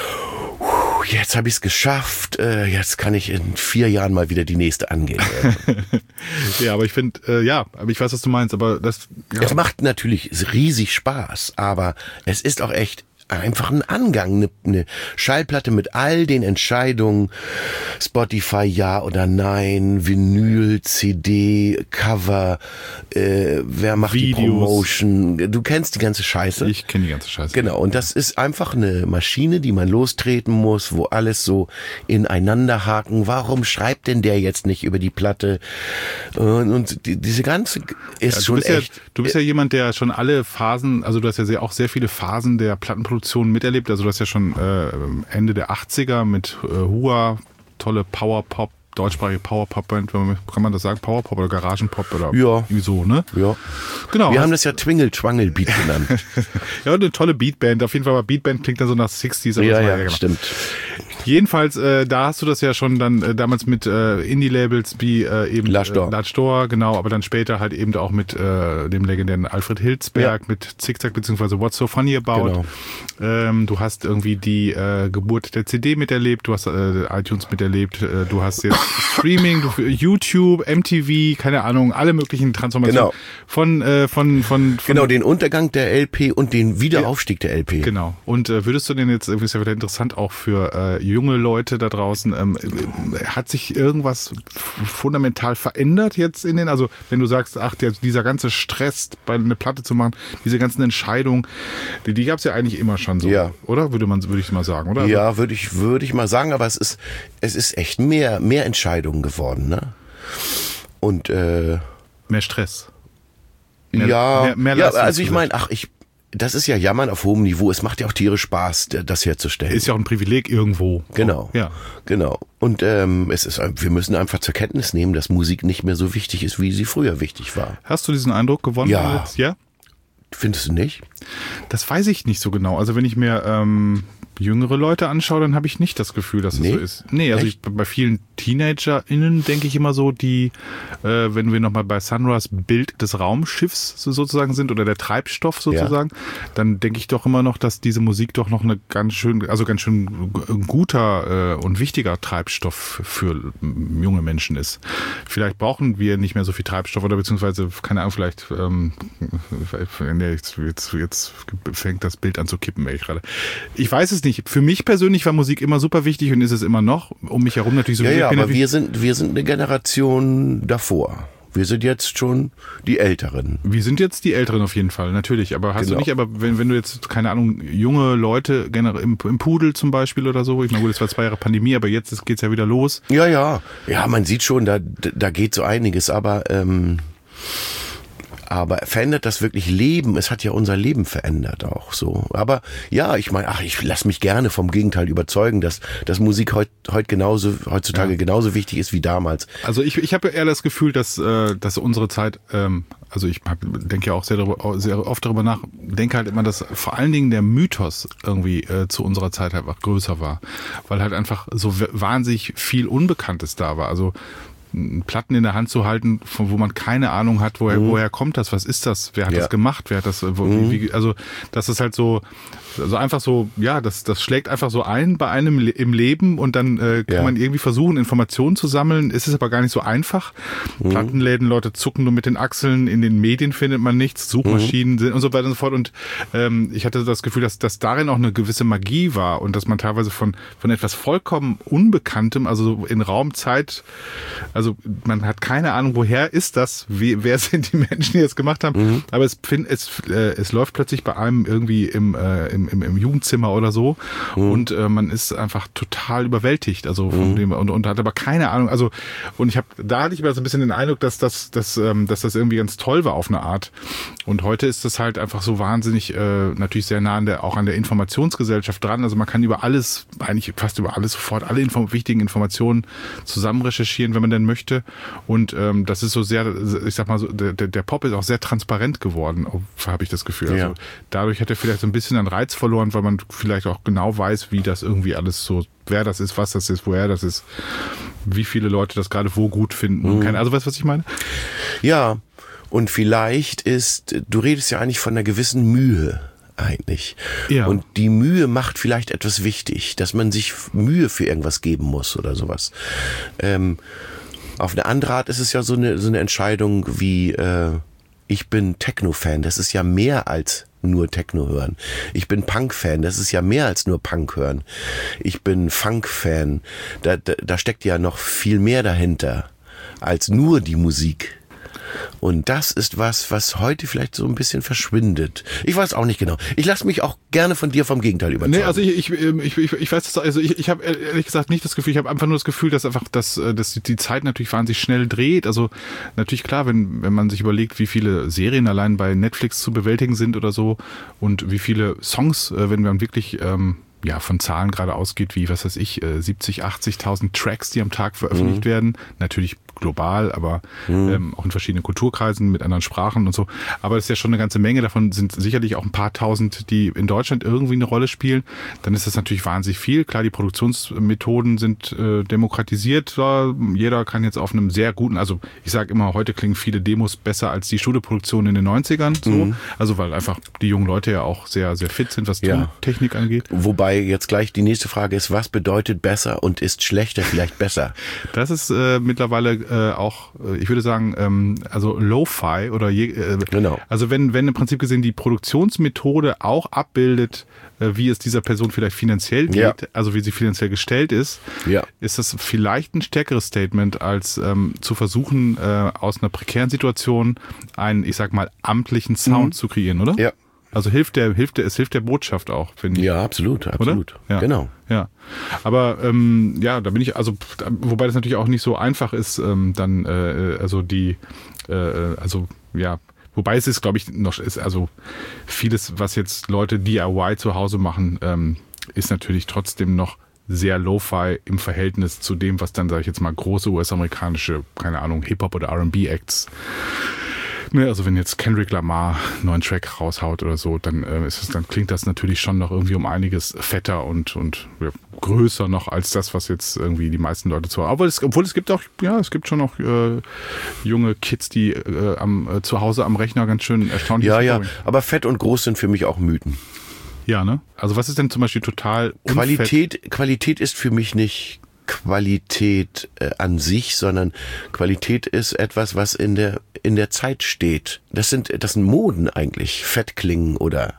Speaker 3: jetzt habe ich es geschafft, äh, jetzt kann ich in vier Jahren mal wieder die nächste angehen.
Speaker 2: Ja, aber ich finde, äh, ja, aber ich weiß, was du meinst, aber das... Ja.
Speaker 3: Es macht natürlich riesig Spaß, aber es ist auch echt einfach ein Angang, eine, eine Schallplatte mit all den Entscheidungen, Spotify ja oder nein, Vinyl, C D, Cover, äh, wer macht
Speaker 2: Videos.
Speaker 3: die Promotion, du kennst die ganze Scheiße.
Speaker 2: Ich kenne die ganze Scheiße.
Speaker 3: Genau, und das ist einfach eine Maschine, die man lostreten muss, wo alles so ineinander haken. Warum schreibt denn der jetzt nicht über die Platte? Und, und die, diese ganze ist
Speaker 2: Ja, du
Speaker 3: schon
Speaker 2: bist
Speaker 3: echt...
Speaker 2: Ja, du bist ja jemand, der schon alle Phasen, also du hast ja sehr, auch sehr viele Phasen der Plattenproduktion miterlebt. Also du hast ja schon äh, Ende der achtziger mit äh, Hua, tolle Power-Pop deutschsprachige Power-Pop-Band, kann man das sagen, Power-Pop oder Garagenpop oder
Speaker 3: ja.
Speaker 2: irgendwie so, ne?
Speaker 3: Ja.
Speaker 2: Genau.
Speaker 3: Wir haben das ja Twingle-Twangel-Beat genannt.
Speaker 2: Ja, eine tolle Beatband. Auf jeden Fall war Beatband klingt dann so nach sechziger. Aber
Speaker 3: ja,
Speaker 2: ja,
Speaker 3: ja,
Speaker 2: genau.
Speaker 3: stimmt.
Speaker 2: Jedenfalls, äh, da hast du das ja schon dann äh, damals mit äh, Indie-Labels wie äh, eben
Speaker 3: L'Age d'Or.
Speaker 2: Äh, L'Age d'Or, genau, aber dann später halt eben auch mit äh, dem legendären Alfred Hilsberg,
Speaker 3: Ja.
Speaker 2: mit Zickzack beziehungsweise What's So Funny About.
Speaker 3: Genau.
Speaker 2: Ähm, du hast irgendwie die äh, Geburt der C D miterlebt, du hast äh, iTunes miterlebt, äh, du hast jetzt Streaming, du, YouTube, M T V, keine Ahnung, alle möglichen Transformationen
Speaker 3: Genau.
Speaker 2: von, äh, von, von, von
Speaker 3: Genau, den Untergang der L P und den Wiederaufstieg der L P.
Speaker 2: Genau. Und äh, würdest du denn jetzt, das ist ja wieder interessant auch für äh, junge Leute da draußen, ähm, äh, hat sich irgendwas f- fundamental verändert jetzt in den, also wenn du sagst, ach, der, dieser ganze Stress, bei eine Platte zu machen, diese ganzen Entscheidungen, die, die gab es ja eigentlich immer schon so,
Speaker 3: Ja.
Speaker 2: oder? Würde man, würde ich mal sagen, oder?
Speaker 3: Ja, würde ich, würde ich mal sagen, aber es ist, es ist echt mehr, mehr Entscheidungen geworden, ne? Und, äh,
Speaker 2: Mehr Stress. Mehr-
Speaker 3: ja,
Speaker 2: mehr- mehr
Speaker 3: ja, also ich
Speaker 2: Leistungsgesellschaft.
Speaker 3: meine, ach, ich, das ist ja Jammern auf hohem Niveau. Es macht ja auch tierisch Spaß, das herzustellen.
Speaker 2: Ist ja auch ein Privileg irgendwo.
Speaker 3: Genau.
Speaker 2: Ja.
Speaker 3: Genau. Und ähm, es ist, wir müssen einfach zur Kenntnis nehmen, dass Musik nicht mehr so wichtig ist, wie sie früher wichtig war.
Speaker 2: Hast du diesen Eindruck gewonnen?
Speaker 3: Ja.
Speaker 2: Jetzt? Ja?
Speaker 3: Findest du nicht?
Speaker 2: Das weiß ich nicht so genau. Also wenn ich mir ähm, jüngere Leute anschaue, dann habe ich nicht das Gefühl, dass es
Speaker 3: Nee?
Speaker 2: so ist. Nee, also ich, bei vielen TeenagerInnen denke ich immer so, die, äh, wenn wir nochmal bei Sunrise Bild des Raumschiffs so sozusagen sind oder der Treibstoff sozusagen, dann denke ich doch immer noch, dass diese Musik doch noch eine ganz schön, also ganz schön g- guter äh, und wichtiger Treibstoff für äh, junge Menschen ist. Vielleicht brauchen wir nicht mehr so viel Treibstoff oder beziehungsweise, keine Ahnung, vielleicht ähm, nee, jetzt, jetzt, jetzt fängt das Bild an zu kippen, ey, gerade. Ich weiß es nicht. Für mich persönlich war Musik immer super wichtig und ist es immer noch. Um mich herum natürlich so.
Speaker 3: Ja,
Speaker 2: ich
Speaker 3: ja,
Speaker 2: bin
Speaker 3: aber
Speaker 2: wie-
Speaker 3: wir sind, wir sind eine Generation davor. Wir sind jetzt schon die Älteren.
Speaker 2: Wir sind jetzt die Älteren auf jeden Fall, natürlich. Aber hast
Speaker 3: Genau.
Speaker 2: du nicht, aber wenn, wenn du jetzt, keine Ahnung, junge Leute, generell im, im Pudel zum Beispiel oder so, ich meine, gut, es war zwei Jahre Pandemie, aber jetzt geht's ja wieder los.
Speaker 3: Ja, ja. Ja, man sieht schon, da, da geht so einiges, aber, ähm, aber verändert das wirklich Leben? Es hat ja unser Leben verändert auch so. Aber ja, ich meine, ach, ich lasse mich gerne vom Gegenteil überzeugen, dass, dass Musik heut, heut genauso, heutzutage
Speaker 2: Ja.
Speaker 3: genauso wichtig ist wie damals.
Speaker 2: Also ich, ich habe eher das Gefühl, dass, äh, dass unsere Zeit, ähm, also ich hab, denke ja auch sehr, darüber, sehr oft darüber nach, denke halt immer, dass vor allen Dingen der Mythos irgendwie äh, zu unserer Zeit halt einfach größer war. Weil halt einfach so w- wahnsinnig viel Unbekanntes da war. Also m, Platten in der Hand zu halten, von wo man keine Ahnung hat, woher, woher kommt das, was ist das, wer hat
Speaker 3: Ja.
Speaker 2: das gemacht, wer hat das, wo, wie, wie, also das ist halt so, also einfach so, ja, das, das schlägt einfach so ein bei einem Le- im Leben und dann äh, kann
Speaker 3: Ja.
Speaker 2: man irgendwie versuchen, Informationen zu sammeln. Es ist aber gar nicht so einfach.
Speaker 3: Mhm.
Speaker 2: Plattenläden, Leute zucken nur mit den Achseln, in den Medien findet man nichts, Suchmaschinen sind und so weiter und so fort. Und ähm, ich hatte das Gefühl, dass, dass darin auch eine gewisse Magie war und dass man teilweise von, von etwas vollkommen Unbekanntem, also so in Raumzeit, also man hat keine Ahnung, woher ist das, wie, wer sind die Menschen, die das gemacht haben,
Speaker 3: Mhm.
Speaker 2: aber es, find, es, äh, es läuft plötzlich bei einem irgendwie im, äh, im, im, im Jugendzimmer oder so
Speaker 3: Mhm.
Speaker 2: und äh, man ist einfach total überwältigt, also von dem und, und hat aber keine Ahnung, also und ich habe, da hatte ich immer so ein bisschen den Eindruck, dass das, dass, ähm, dass das irgendwie ganz toll war auf eine Art und heute ist das halt einfach so wahnsinnig, äh, natürlich sehr nah an der, auch an der Informationsgesellschaft dran, also man kann über alles, eigentlich fast über alles sofort, alle Info- wichtigen Informationen zusammen recherchieren, wenn man denn möchte und ähm, das ist so sehr, ich sag mal so, der, der der Pop ist auch sehr transparent geworden, habe ich das Gefühl.
Speaker 3: Ja.
Speaker 2: Also dadurch hat er vielleicht so ein bisschen an Reiz verloren, weil man vielleicht auch genau weiß, wie das irgendwie alles so, wer das ist, was das ist, woher das ist, wie viele Leute das gerade wo gut finden. Und keine, also weißt du, was ich meine?
Speaker 3: Ja, und vielleicht ist, du redest ja eigentlich von einer gewissen Mühe eigentlich.
Speaker 2: Ja.
Speaker 3: Und die Mühe macht vielleicht etwas wichtig, dass man sich Mühe für irgendwas geben muss oder sowas. Ähm, auf eine andere Art ist es ja so eine, so eine Entscheidung wie, äh, ich bin Techno-Fan, das ist ja mehr als nur Techno hören. Ich bin Punk-Fan, das ist ja mehr als nur Punk hören. Ich bin Funk-Fan, da, da, da steckt ja noch viel mehr dahinter als nur die Musik. Und das ist was, was heute vielleicht so ein bisschen verschwindet. Ich weiß auch nicht genau. Ich lasse mich auch gerne von dir vom Gegenteil überzeugen.
Speaker 2: Nee, also ich, ich, ich, ich, ich weiß, also ich, ich habe ehrlich gesagt nicht das Gefühl, ich habe einfach nur das Gefühl, dass einfach dass, dass die Zeit natürlich wahnsinnig schnell dreht. Also natürlich klar, wenn, wenn man sich überlegt, wie viele Serien allein bei Netflix zu bewältigen sind oder so und wie viele Songs, wenn man wirklich ähm, ja, von Zahlen gerade ausgeht, wie, was weiß ich, siebzig, achtzigtausend Tracks, die am Tag veröffentlicht mhm. werden. Natürlich global, aber mhm. ähm, auch in verschiedenen Kulturkreisen mit anderen Sprachen und so. Aber das ist ja schon eine ganze Menge. Davon sind sicherlich auch ein paar tausend, die in Deutschland irgendwie eine Rolle spielen. Dann ist das natürlich wahnsinnig viel. Klar, die Produktionsmethoden sind äh, demokratisiert. Ja, jeder kann jetzt auf einem sehr guten, also ich sage immer, heute klingen viele Demos besser als die Studioproduktion in den neunzigern. So. Mhm. Also weil einfach die jungen Leute ja auch sehr, sehr fit sind, was
Speaker 3: ja.
Speaker 2: Tontechnik angeht.
Speaker 3: Wobei jetzt gleich die nächste Frage ist, was bedeutet besser und ist schlechter vielleicht besser?
Speaker 2: Das ist äh, mittlerweile äh, auch, äh, ich würde sagen, ähm, also Lo-Fi oder je, äh,
Speaker 3: genau.
Speaker 2: Also wenn, wenn im Prinzip gesehen die Produktionsmethode auch abbildet, äh, wie es dieser Person vielleicht finanziell geht, ja. also wie sie finanziell gestellt ist,
Speaker 3: ja.
Speaker 2: ist das vielleicht ein stärkeres Statement, als ähm, zu versuchen, äh, aus einer prekären Situation einen, ich sag mal, amtlichen Sound mhm. zu kreieren, oder?
Speaker 3: Ja.
Speaker 2: Also hilft der, hilft der, es hilft der Botschaft auch, finde ich.
Speaker 3: Ja, absolut, absolut.
Speaker 2: Ja.
Speaker 3: Genau.
Speaker 2: Ja. Aber ähm, ja, da bin ich, also wobei das natürlich auch nicht so einfach ist, ähm, dann äh, also die, äh, also ja, wobei es ist, glaube ich, noch ist, also vieles, was jetzt Leute D I Y zu Hause machen, ähm, ist natürlich trotzdem noch sehr Lo-Fi im Verhältnis zu dem, was dann, sage ich jetzt mal, große U S-amerikanische, keine Ahnung, Hip-Hop oder R and B-Acts. Ne, also wenn jetzt Kendrick Lamar einen neuen Track raushaut oder so, dann äh, ist es, dann klingt das natürlich schon noch irgendwie um einiges fetter und und ja, größer noch als das, was jetzt irgendwie die meisten Leute zu. Aber es, obwohl es gibt auch, ja, es gibt schon noch äh, junge Kids, die äh, am äh, zu Hause am Rechner ganz schön erstaunlich.
Speaker 3: Ja, ja. Aber fett und groß sind für mich auch Mythen.
Speaker 2: Ja, ne? Also was ist denn zum Beispiel total unfett?
Speaker 3: Qualität? Qualität ist für mich nicht Qualität äh, an sich, sondern Qualität ist etwas, was in der in der Zeit steht. Das sind das sind Moden eigentlich. Fett klingen oder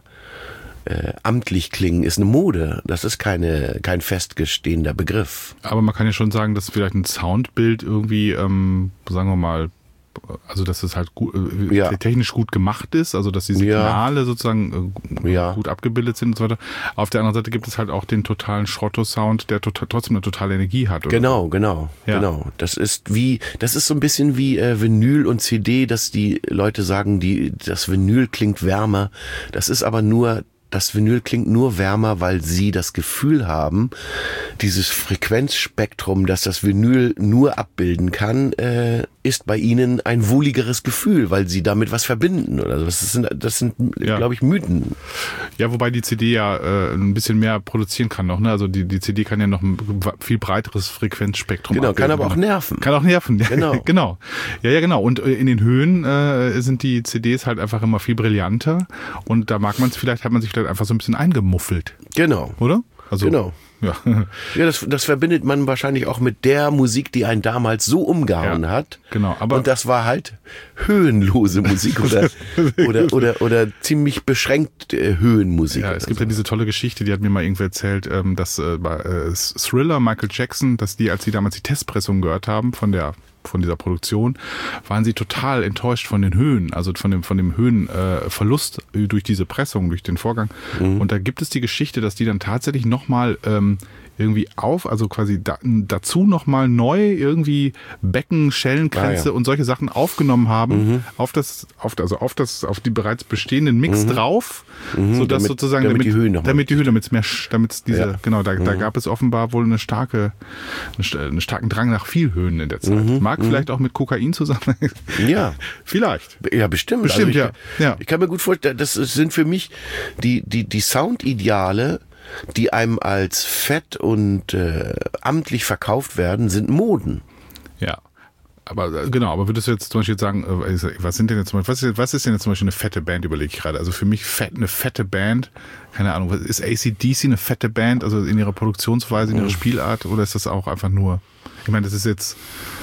Speaker 3: äh, amtlich klingen ist eine Mode. Das ist keine kein feststehender Begriff.
Speaker 2: Aber man kann ja schon sagen, dass vielleicht ein Soundbild irgendwie, ähm, sagen wir mal, also dass es halt gut, äh, ja. technisch gut gemacht ist, also dass die Signale ja. sozusagen äh,
Speaker 3: ja.
Speaker 2: gut abgebildet sind und so weiter. Auf der anderen Seite gibt es halt auch den totalen Schrotto-Sound, der to- trotzdem eine totale Energie hat. Oder?
Speaker 3: Genau, genau, ja. genau. Das ist wie, das ist so ein bisschen wie äh, Vinyl und C D, dass die Leute sagen, die das Vinyl klingt wärmer. Das ist aber nur Das Vinyl klingt nur wärmer, weil sie das Gefühl haben, dieses Frequenzspektrum, das das Vinyl nur abbilden kann, äh, ist bei ihnen ein wohligeres Gefühl, weil sie damit was verbinden oder so. Das sind, das sind, ja. glaube ich, Mythen.
Speaker 2: Ja, wobei die C D ja äh, ein bisschen mehr produzieren kann noch. Ne? Also die, die C D kann ja noch ein viel breiteres Frequenzspektrum
Speaker 3: Genau,
Speaker 2: abbilden.
Speaker 3: Kann aber auch nerven.
Speaker 2: Kann auch nerven,
Speaker 3: genau.
Speaker 2: genau. Ja, ja, genau. Und in den Höhen äh, sind die C Ds halt einfach immer viel brillanter und da mag man es vielleicht, hat man sich vielleicht einfach so ein bisschen eingemuffelt.
Speaker 3: Genau.
Speaker 2: Oder? Also,
Speaker 3: genau.
Speaker 2: Ja,
Speaker 3: ja das, das verbindet man wahrscheinlich auch mit der Musik, die einen damals so umgehauen ja, hat.
Speaker 2: Genau, aber
Speaker 3: und das war halt höhenlose Musik oder oder oder oder ziemlich beschränkt äh, Höhenmusik.
Speaker 2: Ja, es gibt so. ja diese tolle Geschichte, die hat mir mal irgendwer erzählt, ähm, dass äh, bei äh, Thriller, Michael Jackson, dass die, als sie damals die Testpressung gehört haben von der von dieser Produktion, waren sie total enttäuscht von den Höhen, also von dem von dem Höhenverlust äh, durch diese Pressung, durch den Vorgang. Mhm. Und da gibt es die Geschichte, dass die dann tatsächlich nochmal ähm, irgendwie auf, also quasi da, dazu nochmal neu irgendwie Becken, Schellenkränze ah, ja. und solche Sachen aufgenommen haben, mhm. auf das, auf, also auf das, auf die bereits bestehenden Mix mhm. drauf, mhm. sodass damit, sozusagen,
Speaker 3: damit,
Speaker 2: damit
Speaker 3: die Höhen nochmal.
Speaker 2: Damit die Höhe, damit es mehr, damit es diese, ja. genau, da, mhm. da gab es offenbar wohl eine starke, einen starken Drang nach viel Höhen in der Zeit. Mhm. Mag mhm. vielleicht auch mit Kokain zusammenhängen.
Speaker 3: Ja.
Speaker 2: Vielleicht.
Speaker 3: Ja, bestimmt.
Speaker 2: Bestimmt,
Speaker 3: also ich,
Speaker 2: ja. ja.
Speaker 3: Ich kann mir gut vorstellen, das sind für mich die, die, die Soundideale, die einem als fett und äh, amtlich verkauft werden, sind Moden.
Speaker 2: Ja, aber genau, aber würdest du jetzt zum Beispiel sagen, was sind denn jetzt zum Beispiel, was ist, was ist denn jetzt zum Beispiel eine fette Band, überlege ich gerade. Also für mich fett, eine fette Band, keine Ahnung, ist A C D C eine fette Band, also in ihrer Produktionsweise, in ihrer Spielart, oder ist das auch einfach nur, ich meine, das ist jetzt,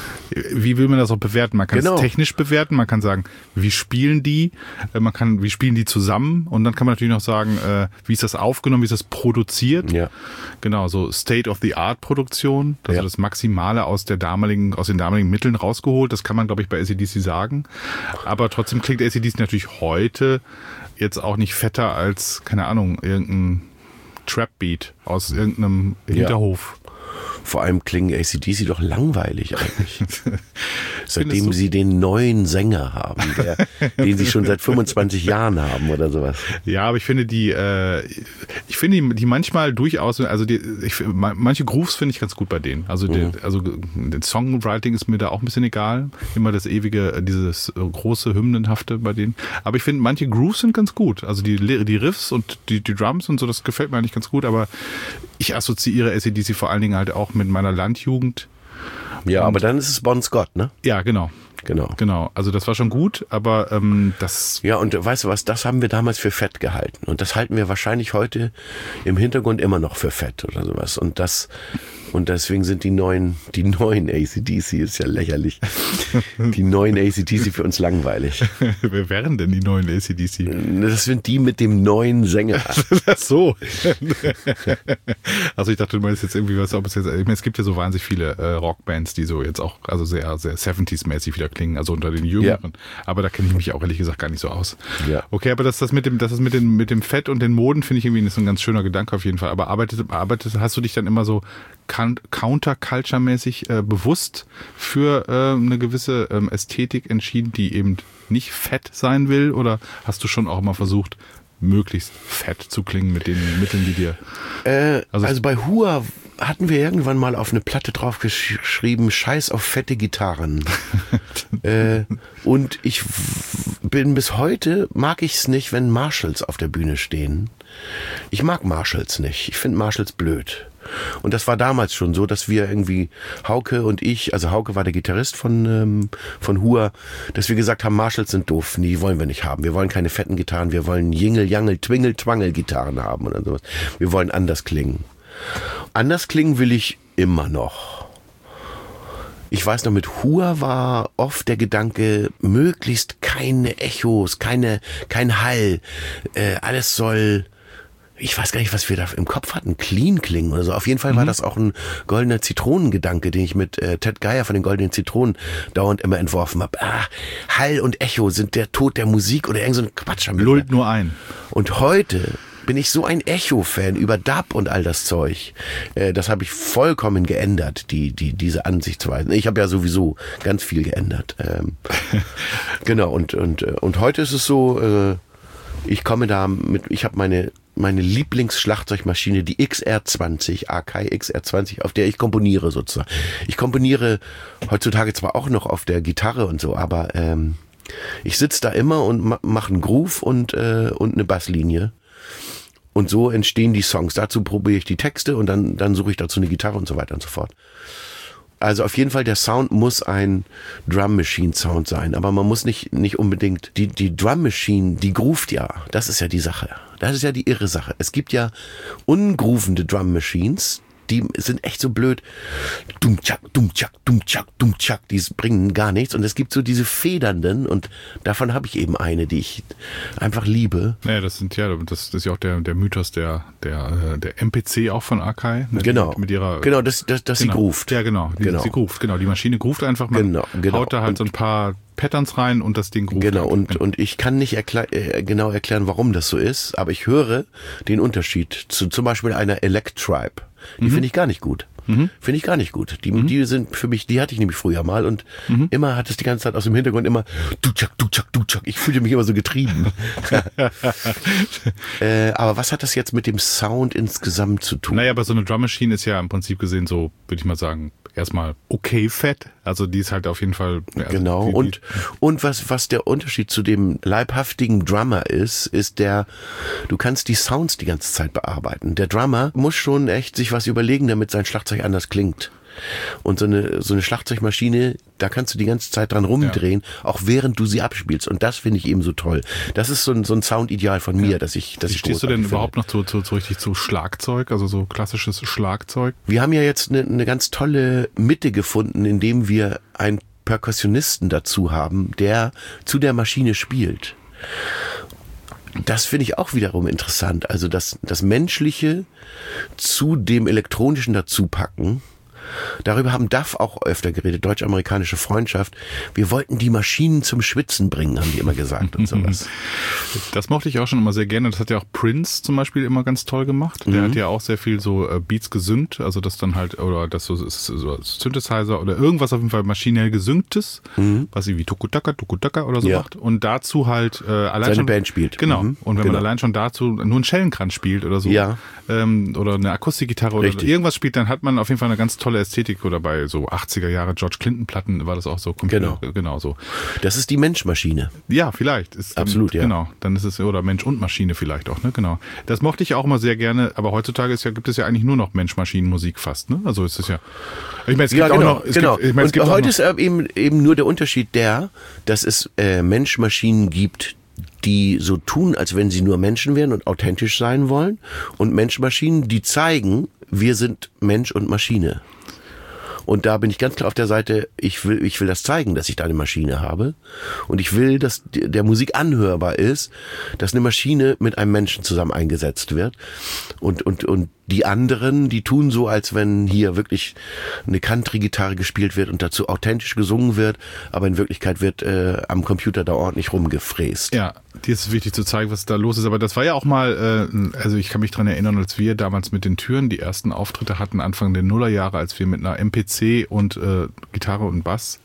Speaker 2: wie will man das auch bewerten? Man kann genau. es technisch bewerten, man kann sagen, wie spielen die, man kann, wie spielen die zusammen, und dann kann man natürlich noch sagen, äh, wie ist das aufgenommen, wie ist das produziert.
Speaker 3: Ja.
Speaker 2: Genau, so State-of-the-Art-Produktion, also ja. das Maximale aus der damaligen, aus den damaligen Mitteln rausgeholt, das kann man, glaube ich, bei A C D C sagen. Aber trotzdem klingt A C D C natürlich heute jetzt auch nicht fetter als, keine Ahnung, irgendein Trap-Beat aus irgendeinem Hinterhof.
Speaker 3: Ja. Vor allem klingen A C D C doch langweilig eigentlich. Seitdem sie den neuen Sänger haben, der, den sie schon seit fünfundzwanzig Jahren haben oder sowas.
Speaker 2: Ja, aber ich finde die, äh, ich finde die, die manchmal durchaus, also die, ich, manche Grooves finde ich ganz gut bei denen. Also, mhm. die, also den Songwriting ist mir da auch ein bisschen egal. Immer das ewige, dieses große Hymnenhafte bei denen. Aber ich finde manche Grooves sind ganz gut. Also die, die Riffs und die, die Drums und so, das gefällt mir eigentlich ganz gut. Aber ich assoziiere A C D C vor allen Dingen halt auch mit meiner Landjugend.
Speaker 3: Ja, und, aber dann ist es Bon Scott, ne?
Speaker 2: Ja, genau.
Speaker 3: Genau.
Speaker 2: Genau. Also das war schon gut, aber ähm, das...
Speaker 3: Ja, und weißt du was, das haben wir damals für fett gehalten. Und das halten wir wahrscheinlich heute im Hintergrund immer noch für fett oder sowas. Und das... Und deswegen sind die neuen, die neuen A C D C, ist ja lächerlich, die neuen A C D C für uns langweilig.
Speaker 2: Wer wären denn die neuen A C D C?
Speaker 3: Das sind die mit dem neuen Sänger.
Speaker 2: Ach so. Also ich dachte, du meinst jetzt irgendwie was, ob es jetzt, ich meine, es gibt ja so wahnsinnig viele äh, Rockbands, die so jetzt auch, also sehr, sehr siebziger-mäßig wieder klingen, also unter den Jüngeren. Ja. Aber da kenne ich mich auch ehrlich gesagt gar nicht so aus. Ja. Okay, aber das, das mit dem, das ist mit dem, mit dem Fett und den Moden finde ich irgendwie ist ein ganz schöner Gedanke auf jeden Fall. Aber arbeitet, arbeitet, hast du dich dann immer so counterculture-mäßig äh, bewusst für äh, eine gewisse ähm, Ästhetik entschieden, die eben nicht fett sein will? Oder hast du schon auch mal versucht, möglichst fett zu klingen mit den Mitteln, die dir...
Speaker 3: Äh, also, also bei Hua hatten wir irgendwann mal auf eine Platte drauf gesch- geschrieben, Scheiß auf fette Gitarren. äh, und ich bin bis heute, mag ich es nicht, wenn Marshalls auf der Bühne stehen. Ich mag Marshalls nicht. Ich finde Marshalls blöd. Und das war damals schon so, dass wir irgendwie, Hauke und ich, also Hauke war der Gitarrist von, ähm, von Hua, dass wir gesagt haben, Marshalls sind doof, die wollen wir nicht haben. Wir wollen keine fetten Gitarren, wir wollen Jingle, Jangle, Twingle, Twangel Gitarren haben oder sowas. Wir wollen anders klingen. Anders klingen will ich immer noch. Ich weiß noch, mit Hua war oft der Gedanke, möglichst keine Echos, keine, kein Hall, äh, alles soll... Ich weiß gar nicht, was wir da im Kopf hatten, clean klingen oder so. Auf jeden Fall war mhm. das auch ein goldener Zitronengedanke, den ich mit äh, Ted Geier von den Goldenen Zitronen dauernd immer entworfen habe. Ah, Hall und Echo sind der Tod der Musik oder irgend so ein Quatsch.
Speaker 2: Lullt nur ein.
Speaker 3: Und heute bin ich so ein Echo-Fan über Dub und all das Zeug. Äh, das habe ich vollkommen geändert, die, die, diese Ansichtsweisen. Ich habe ja sowieso ganz viel geändert. Ähm, genau, und, und, und heute ist es so, äh, ich komme da mit, ich habe meine meine Lieblingsschlagzeugmaschine, die X R zwanzig, Akai X R zwanzig, auf der ich komponiere sozusagen. Ich komponiere heutzutage zwar auch noch auf der Gitarre und so, aber ähm, ich sitze da immer und ma- mache einen Groove und, äh, und eine Basslinie. Und so entstehen die Songs. Dazu probiere ich die Texte und dann, dann suche ich dazu eine Gitarre und so weiter und so fort. Also auf jeden Fall, der Sound muss ein Drum Machine Sound sein, aber man muss nicht nicht unbedingt, die die Drum Machine, die groovt ja, das ist ja die Sache. Das ist ja die irre Sache. Es gibt ja ungroovende Drum Machines, die sind echt so blöd. Dum tschak, dum tschak, dum tschak, dum tschak, die bringen gar nichts. Und es gibt so diese federnden und davon habe ich eben eine, die ich einfach liebe.
Speaker 2: Ja, das sind ja, das, das ist ja auch der, der Mythos der, der, der M P C auch von Akai. Ne?
Speaker 3: Genau.
Speaker 2: Mit, mit ihrer,
Speaker 3: genau, dass, dass, dass
Speaker 2: genau.
Speaker 3: sie groovt.
Speaker 2: Ja, genau. Die,
Speaker 3: genau.
Speaker 2: Sie groovt, genau. Die Maschine groovt einfach mal.
Speaker 3: Genau, genau.
Speaker 2: Haut da halt und so ein paar Patterns rein und das Ding groovt.
Speaker 3: Genau,
Speaker 2: halt.
Speaker 3: und, und ich kann nicht erklär, äh, genau erklären, warum das so ist, aber ich höre den Unterschied zu zum Beispiel einer Electribe. Die mhm. finde ich gar nicht gut. Mhm. Finde ich gar nicht gut. Die, mhm. die sind für mich, die hatte ich nämlich früher mal und mhm. immer hat es die ganze Zeit aus dem Hintergrund immer du tschak, du tschak, du tschak. Ich fühlte mich immer so getrieben. äh, aber was hat das jetzt mit dem Sound insgesamt zu tun?
Speaker 2: Naja, aber so eine Drum Machine ist ja im Prinzip gesehen so, würde ich mal sagen, erstmal okay fett. Also die ist halt auf jeden Fall... Also
Speaker 3: genau.
Speaker 2: die, die,
Speaker 3: und und was was der Unterschied zu dem leibhaftigen Drummer ist, ist der, du kannst die Sounds die ganze Zeit bearbeiten. Der Drummer muss schon echt sich was überlegen, damit sein Schlagzeug anders klingt. Und so eine so eine Schlagzeugmaschine, da kannst du die ganze Zeit dran rumdrehen, ja. auch während du sie abspielst. Und das finde ich eben so toll. Das ist so ein so ein Soundideal von mir, ja. dass ich dass
Speaker 2: Wie
Speaker 3: ich
Speaker 2: stehst du denn
Speaker 3: finde.
Speaker 2: überhaupt noch zu, zu, zu richtig zu Schlagzeug, also so klassisches Schlagzeug?
Speaker 3: Wir haben ja jetzt eine, eine ganz tolle Mitte gefunden, indem wir einen Perkussionisten dazu haben, der zu der Maschine spielt. Das finde ich auch wiederum interessant. Also das, das Menschliche zu dem Elektronischen dazu packen Darüber haben D A F auch öfter geredet, deutsch-amerikanische Freundschaft. Wir wollten die Maschinen zum Schwitzen bringen, haben die immer gesagt und sowas.
Speaker 2: Das mochte ich auch schon immer sehr gerne. Das hat ja auch Prince zum Beispiel immer ganz toll gemacht. Der mhm. hat ja auch sehr viel so äh, Beats gesynkt, also das dann halt, oder das so, so Synthesizer oder irgendwas auf jeden Fall maschinell gesynktes, mhm. was irgendwie Tukutaka, Tukutaka oder so ja. macht. Und dazu halt äh, allein
Speaker 3: seine
Speaker 2: schon,
Speaker 3: Band spielt.
Speaker 2: Genau.
Speaker 3: Mhm.
Speaker 2: Und wenn
Speaker 3: genau.
Speaker 2: man allein schon dazu nur einen Schellenkranz spielt oder so,
Speaker 3: ja.
Speaker 2: ähm, oder eine Akustikgitarre oder
Speaker 3: Richtig.
Speaker 2: irgendwas spielt, dann hat man auf jeden Fall eine ganz tolle Ästhetik. Oder bei so achtziger Jahre George Clinton Platten war das auch so.
Speaker 3: Genau.
Speaker 2: Genau so.
Speaker 3: Das ist die Mensch-Maschine.
Speaker 2: Ja, vielleicht. Ist dann,
Speaker 3: Absolut, ja.
Speaker 2: Genau. Dann ist es, oder Mensch und Maschine vielleicht auch, ne? Genau. Das mochte ich auch immer sehr gerne, aber heutzutage ist ja, gibt es ja eigentlich nur noch Mensch-Maschinen-Musik fast, ne? Also ist es ja. Ich meine, es gibt
Speaker 3: ja, genau,
Speaker 2: auch noch. Es
Speaker 3: genau.
Speaker 2: Gibt, ich meine, es
Speaker 3: und
Speaker 2: gibt
Speaker 3: heute
Speaker 2: auch
Speaker 3: ist eben, eben nur der Unterschied der, dass es äh, Mensch-Maschinen gibt, die so tun, als wenn sie nur Menschen wären und authentisch sein wollen, und Mensch-Maschinen, die zeigen, wir sind Mensch und Maschine. Und da bin ich ganz klar auf der Seite, ich will, ich will das zeigen, dass ich da eine Maschine habe. Und ich will, dass der Musik anhörbar ist, dass eine Maschine mit einem Menschen zusammen eingesetzt wird. Und, und, und die anderen, die tun so, als wenn hier wirklich eine Country-Gitarre gespielt wird und dazu authentisch gesungen wird, aber in Wirklichkeit wird äh, am Computer da ordentlich rumgefräst.
Speaker 2: Ja, dir ist es wichtig zu zeigen, was da los ist. Aber das war ja auch mal, äh, also ich kann mich dran erinnern, als wir damals mit den Türen die ersten Auftritte hatten, Anfang der Nullerjahre, als wir mit einer M P C und äh, Gitarre und Bass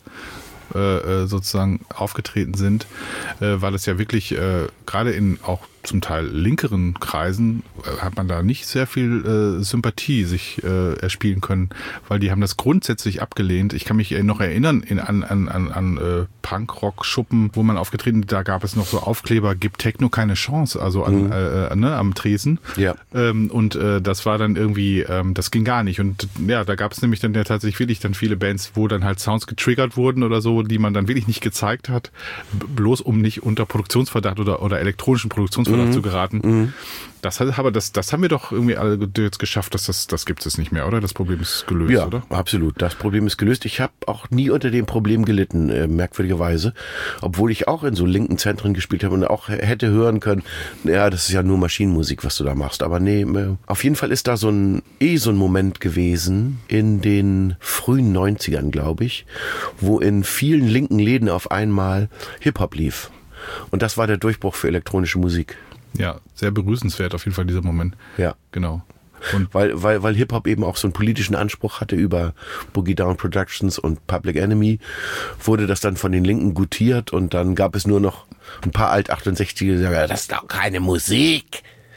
Speaker 2: äh, sozusagen aufgetreten sind, äh, war das ja wirklich äh, gerade in auch zum Teil linkeren Kreisen äh, hat man da nicht sehr viel äh, Sympathie sich äh, erspielen können, weil die haben das grundsätzlich abgelehnt. Ich kann mich noch erinnern in, an, an, an, an äh, Punkrock-Schuppen, wo man aufgetreten ist, da gab es noch so Aufkleber, gibt Techno keine Chance, also an, mhm. äh, ne, am Tresen.
Speaker 3: Ja.
Speaker 2: Ähm, und äh, das war dann irgendwie, ähm, das ging gar nicht. Und ja, da gab es nämlich dann ja tatsächlich wirklich dann viele Bands, wo dann halt Sounds getriggert wurden oder so, die man dann wirklich nicht gezeigt hat, bloß um nicht unter Produktionsverdacht oder, oder elektronischen Produktionsverdacht mhm. zu geraten. Mhm. Das, aber das, das haben wir doch irgendwie alle jetzt geschafft, dass das, das gibt es nicht mehr, oder? Das Problem ist gelöst,
Speaker 3: ja,
Speaker 2: oder?
Speaker 3: Ja, absolut. Das Problem ist gelöst. Ich habe auch nie unter dem Problem gelitten, äh, merkwürdigerweise. Obwohl ich auch in so linken Zentren gespielt habe und auch hätte hören können, ja, das ist ja nur Maschinenmusik, was du da machst. Aber nee, äh, auf jeden Fall ist da so ein, eh so ein Moment gewesen in den frühen neunzigern, glaube ich, wo in vielen linken Läden auf einmal Hip-Hop lief. Und das war der Durchbruch für elektronische Musik.
Speaker 2: Ja, sehr begrüßenswert auf jeden Fall dieser Moment.
Speaker 3: Ja.
Speaker 2: Genau.
Speaker 3: Und weil, weil, weil Hip-Hop eben auch so einen politischen Anspruch hatte über Boogie Down Productions und Public Enemy, wurde das dann von den Linken gutiert und dann gab es nur noch ein paar Alt-achtundsechziger, die sagen, das ist doch keine Musik.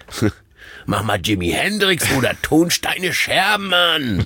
Speaker 3: Mach mal Jimi Hendrix oder Tonsteine Scherben, Mann.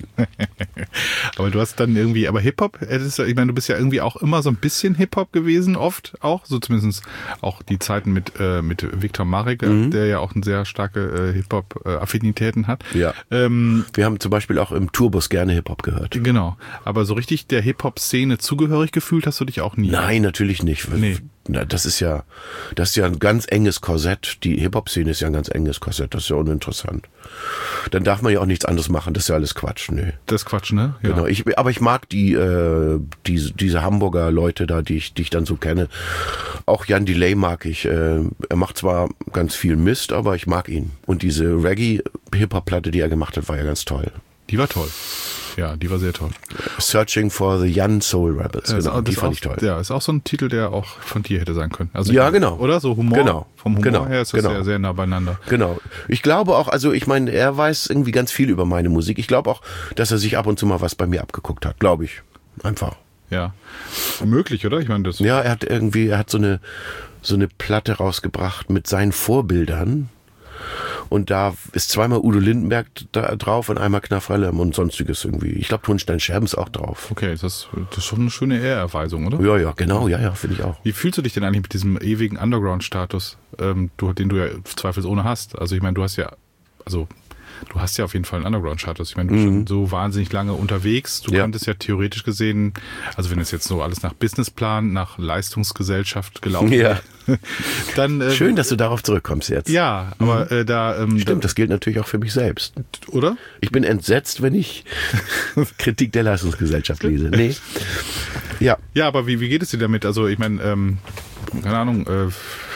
Speaker 2: Aber du hast dann irgendwie, aber Hip-Hop, ich meine, du bist ja irgendwie auch immer so ein bisschen Hip-Hop gewesen, oft auch, so zumindest auch die Zeiten mit, äh, mit Viktor Marek, mhm. der ja auch eine sehr starke äh, Hip-Hop-Affinitäten hat.
Speaker 3: Ja. Ähm, Wir haben zum Beispiel auch im Tourbus gerne Hip-Hop gehört.
Speaker 2: Genau. Aber so richtig der Hip-Hop-Szene zugehörig gefühlt hast du dich auch nie?
Speaker 3: Nein, natürlich nicht.
Speaker 2: Nee.
Speaker 3: Na, das ist ja, das ist ja ein ganz enges Korsett. Die Hip-Hop-Szene ist ja ein ganz enges Korsett. Das ist ja uninteressant. Dann darf man ja auch nichts anderes machen. Das ist ja alles Quatsch. Nee.
Speaker 2: Das ist Quatsch, ne? Ja.
Speaker 3: Genau. Ich, aber ich mag die, äh, diese, diese Hamburger Leute da, die ich, die ich dann so kenne. Auch Jan Delay mag ich. Äh, er macht zwar ganz viel Mist, aber ich mag ihn. Und diese Reggae-Hip-Hop-Platte, die er gemacht hat, war ja ganz toll.
Speaker 2: Die war toll. Ja, die war sehr toll.
Speaker 3: Searching for the Young Soul Rebels,
Speaker 2: ja,
Speaker 3: genau,
Speaker 2: das
Speaker 3: die fand
Speaker 2: auch,
Speaker 3: ich toll.
Speaker 2: Ja, ist auch so ein Titel, der auch von dir hätte sein können. Also
Speaker 3: ja,
Speaker 2: ich,
Speaker 3: genau.
Speaker 2: Oder so Humor,
Speaker 3: genau.
Speaker 2: vom Humor
Speaker 3: genau.
Speaker 2: her ist das
Speaker 3: genau.
Speaker 2: ja sehr nah beieinander.
Speaker 3: Genau. Ich glaube auch, also ich meine, er weiß irgendwie ganz viel über meine Musik. Ich glaube auch, dass er sich ab und zu mal was bei mir abgeguckt hat, glaube ich. Einfach.
Speaker 2: Ja, möglich, oder? Ich meine, das.
Speaker 3: Ja, er hat irgendwie, er hat so eine, so eine Platte rausgebracht mit seinen Vorbildern. Und da ist zweimal Udo Lindenberg da drauf und einmal Knarr-Frellem und sonstiges irgendwie. Ich glaube, Tonstein Scherben ist auch drauf.
Speaker 2: Okay, das, das ist schon eine schöne Ehrerweisung, oder?
Speaker 3: Ja, ja, genau, ja, ja, finde ich auch.
Speaker 2: Wie fühlst du dich denn eigentlich mit diesem ewigen Underground-Status, ähm, du, den du ja zweifelsohne hast? Also ich meine, du hast ja, also du hast ja auf jeden Fall einen Underground-Status. Ich meine, du bist mhm. schon so wahnsinnig lange unterwegs. Du ja. könntest ja theoretisch gesehen, also wenn es jetzt so alles nach Businessplan, nach Leistungsgesellschaft gelaufen
Speaker 3: ja.
Speaker 2: dann... Äh,
Speaker 3: Schön, dass du darauf zurückkommst jetzt.
Speaker 2: Ja, aber mhm. äh, da... Ähm,
Speaker 3: Stimmt, das gilt natürlich auch für mich selbst.
Speaker 2: Oder?
Speaker 3: Ich bin entsetzt, wenn ich Kritik der Leistungsgesellschaft lese. Nee. Ja.
Speaker 2: Ja, aber wie, wie geht es dir damit? Also ich meine, ähm, keine Ahnung, äh,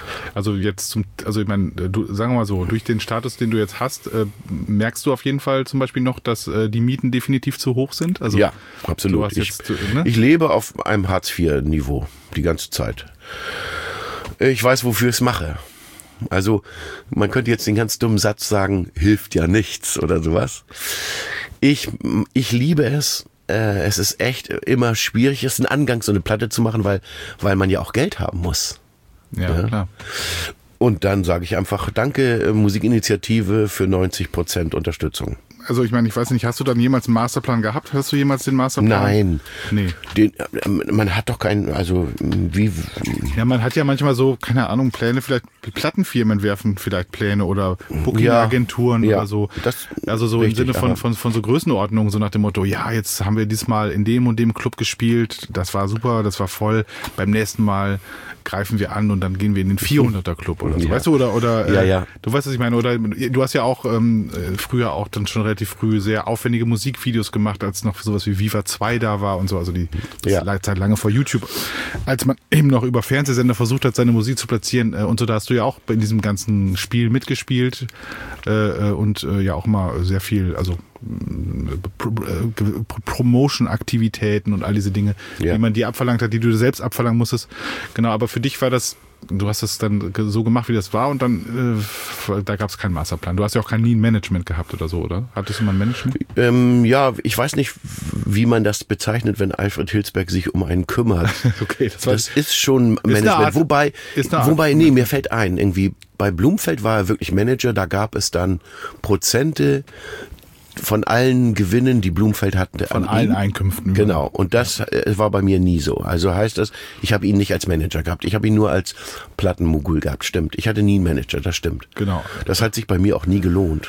Speaker 2: Also jetzt zum, also ich meine, du, sagen wir mal so, durch den Status, den du jetzt hast, äh, merkst du auf jeden Fall zum Beispiel noch, dass äh, die Mieten definitiv zu hoch sind? Also
Speaker 3: ja, absolut. Ich, jetzt, ne? ich lebe auf einem Hartz vier Niveau die ganze Zeit. Ich weiß, wofür ich es mache. Also man könnte jetzt den ganz dummen Satz sagen, hilft ja nichts oder sowas. Ich, ich liebe es. Äh, es ist echt immer schwierig, es ist ein Angang, so eine Platte zu machen, weil, weil man ja auch Geld haben muss.
Speaker 2: Ja, ja. Klar.
Speaker 3: Und dann sage ich einfach, danke Musikinitiative für neunzig Prozent Unterstützung.
Speaker 2: Also ich meine, ich weiß nicht, hast du dann jemals einen Masterplan gehabt? Hast du jemals den Masterplan?
Speaker 3: Nein.
Speaker 2: Nee.
Speaker 3: Den, man hat doch keinen, also wie...
Speaker 2: Ja, man hat ja manchmal so, keine Ahnung, Pläne, vielleicht Plattenfirmen werfen vielleicht Pläne oder Booking-Agenturen
Speaker 3: ja, ja,
Speaker 2: oder so.
Speaker 3: Das
Speaker 2: also so
Speaker 3: richtig,
Speaker 2: im Sinne von, von, von so Größenordnungen, so nach dem Motto, ja, jetzt haben wir diesmal in dem und dem Club gespielt, das war super, das war voll, beim nächsten Mal greifen wir an und dann gehen wir in den vierhunderter Club oder so,
Speaker 3: ja.
Speaker 2: weißt du, oder, oder
Speaker 3: ja,
Speaker 2: äh,
Speaker 3: ja.
Speaker 2: du weißt, was ich meine, oder du hast ja auch ähm, früher auch dann schon relativ früh sehr aufwendige Musikvideos gemacht, als noch sowas wie Viva zwei da war und so, also die das
Speaker 3: ja.
Speaker 2: Zeit lange vor YouTube, als man eben noch über Fernsehsender versucht hat, seine Musik zu platzieren äh, und so, da hast du ja auch in diesem ganzen Spiel mitgespielt äh, und äh, ja auch immer sehr viel, also Promotion-Aktivitäten und all diese Dinge,
Speaker 3: ja.
Speaker 2: die man dir abverlangt hat, die du selbst abverlangen musstest. Genau, aber für dich war das, du hast es dann so gemacht, wie das war und dann, äh, da gab es keinen Masterplan. Du hast ja auch kein Lean-Management gehabt oder so, oder? Hattest du mal ein Management?
Speaker 3: Ähm, ja, ich weiß nicht, wie man das bezeichnet, wenn Alfred Hilsberg sich um einen kümmert.
Speaker 2: Okay, das, war,
Speaker 3: das ist schon
Speaker 2: ist
Speaker 3: Management. Wobei,
Speaker 2: ist
Speaker 3: wobei, nee, mir fällt ein, irgendwie bei Blumfeld war er wirklich Manager, da gab es dann Prozente von allen Gewinnen, die Blumfeld hatte.
Speaker 2: Von allen
Speaker 3: ihm.
Speaker 2: Einkünften.
Speaker 3: Genau. Und das äh, war bei mir nie so. Also heißt das, ich habe ihn nicht als Manager gehabt. Ich habe ihn nur als Plattenmogul gehabt. Stimmt. Ich hatte nie einen Manager. Das stimmt.
Speaker 2: Genau.
Speaker 3: Das hat sich bei mir auch nie gelohnt.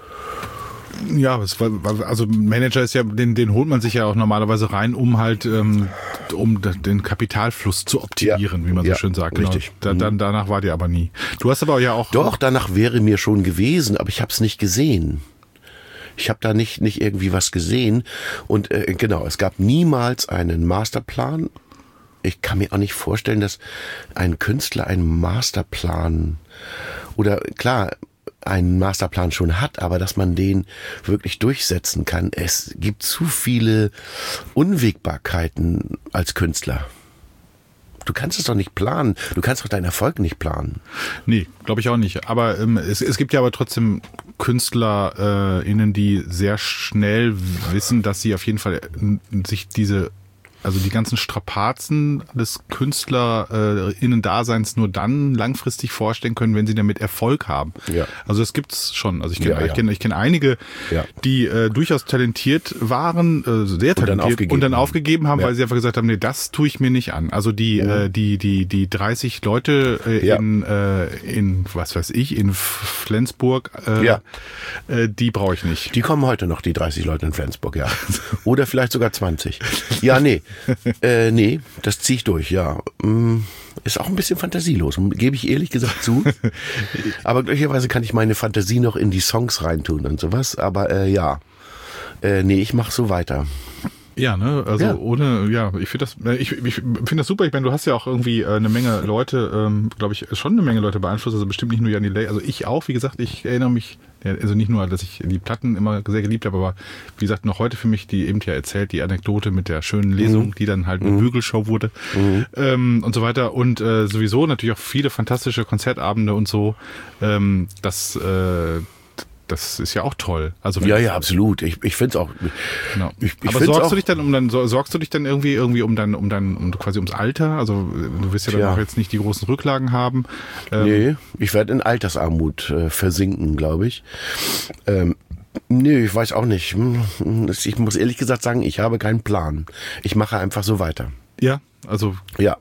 Speaker 2: Ja, es war, also Manager ist ja, den, den holt man sich ja auch normalerweise rein, um halt, ähm, um den Kapitalfluss zu optimieren,
Speaker 3: ja.
Speaker 2: wie man so
Speaker 3: ja,
Speaker 2: schön sagt. Genau.
Speaker 3: Richtig.
Speaker 2: Da, dann, danach war dir aber nie. Du hast aber ja auch...
Speaker 3: Doch, danach wäre mir schon gewesen, aber ich habe es nicht gesehen. Ich habe da nicht nicht irgendwie was gesehen und äh, genau, es gab niemals einen Masterplan. Ich kann mir auch nicht vorstellen, dass ein Künstler einen Masterplan oder klar einen Masterplan schon hat, aber dass man den wirklich durchsetzen kann. Es gibt zu viele Unwägbarkeiten als Künstler. Du kannst es doch nicht planen. Du kannst doch deinen Erfolg nicht planen.
Speaker 2: Nee, glaube ich auch nicht. Aber ähm, es, es gibt ja aber trotzdem KünstlerInnen, äh, die sehr schnell wissen, dass sie auf jeden Fall äh, sich diese, also die ganzen Strapazen des KünstlerInnen-Daseins nur dann langfristig vorstellen können, wenn sie damit Erfolg haben.
Speaker 3: Ja.
Speaker 2: Also das gibt's schon. Also ich kenne
Speaker 3: ja, ja.
Speaker 2: ich kenn, ich kenn einige,
Speaker 3: ja.
Speaker 2: die äh, durchaus talentiert waren, äh, sehr talentiert
Speaker 3: und dann aufgegeben,
Speaker 2: und dann aufgegeben haben,
Speaker 3: ja.
Speaker 2: weil sie einfach gesagt haben, nee, das tue ich mir nicht an. Also die,
Speaker 3: mhm.
Speaker 2: äh, die, die, die dreißig Leute äh,
Speaker 3: ja.
Speaker 2: in, äh, in, was weiß ich, in Flensburg, äh,
Speaker 3: ja.
Speaker 2: äh, die brauche ich nicht.
Speaker 3: Die kommen heute noch, die dreißig Leute in Flensburg, ja. Oder vielleicht sogar zwanzig. Ja, nee. äh, nee, das ziehe ich durch, ja. Ist auch ein bisschen fantasielos, gebe ich ehrlich gesagt zu. Aber glücklicherweise kann ich meine Fantasie noch in die Songs reintun und sowas. Aber äh, ja, äh, nee, ich mache so weiter.
Speaker 2: Ja, ne, also
Speaker 3: ja.
Speaker 2: ohne, ja, ich finde das, ich, ich finde das super. Ich meine, du hast ja auch irgendwie äh, eine Menge Leute, ähm, glaube ich, schon eine Menge Leute beeinflusst, also bestimmt nicht nur Jan Delay, also ich auch, wie gesagt, ich erinnere mich, also nicht nur, dass ich die Platten immer sehr geliebt habe, aber wie gesagt, noch heute für mich, die eben ja erzählt, die Anekdote mit der schönen Lesung, mhm. die dann halt eine mhm. Bügelshow wurde mhm. ähm, und so weiter und äh, sowieso natürlich auch viele fantastische Konzertabende und so, ähm, das äh, das ist ja auch toll. Also
Speaker 3: ja, ja, absolut. Ich, ich finde es auch.
Speaker 2: Genau.
Speaker 3: Ich, ich
Speaker 2: Aber sorgst auch, du dich dann um dann sorgst du dich dann irgendwie irgendwie um dann um dann um quasi ums Alter? Also du wirst ja dann
Speaker 3: ja.
Speaker 2: auch jetzt nicht die großen Rücklagen haben.
Speaker 3: Ähm, nee, ich werde in Altersarmut äh, versinken, glaube ich. Ähm, nee, ich weiß auch nicht. Ich muss ehrlich gesagt sagen, ich habe keinen Plan. Ich mache einfach so weiter.
Speaker 2: Ja, also
Speaker 3: ja.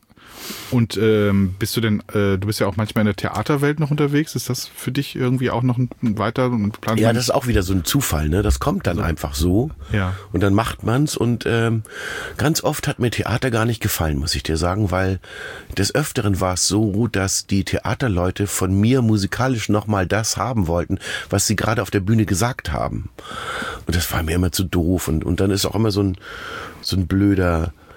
Speaker 2: Und ähm, bist du denn, äh, du bist ja auch manchmal in der Theaterwelt noch unterwegs, ist das für dich irgendwie auch noch ein, ein weiter Plan?
Speaker 3: Ja, das ist auch wieder so ein Zufall, ne? Das kommt dann also, einfach so
Speaker 2: ja.
Speaker 3: und dann macht man's und ähm, ganz oft hat mir Theater gar nicht gefallen, muss ich dir sagen, weil des Öfteren war es so, dass die Theaterleute von mir musikalisch nochmal das haben wollten, was sie gerade auf der Bühne gesagt haben. Und das war mir immer zu doof und, und dann ist auch immer so ein, so ein blöder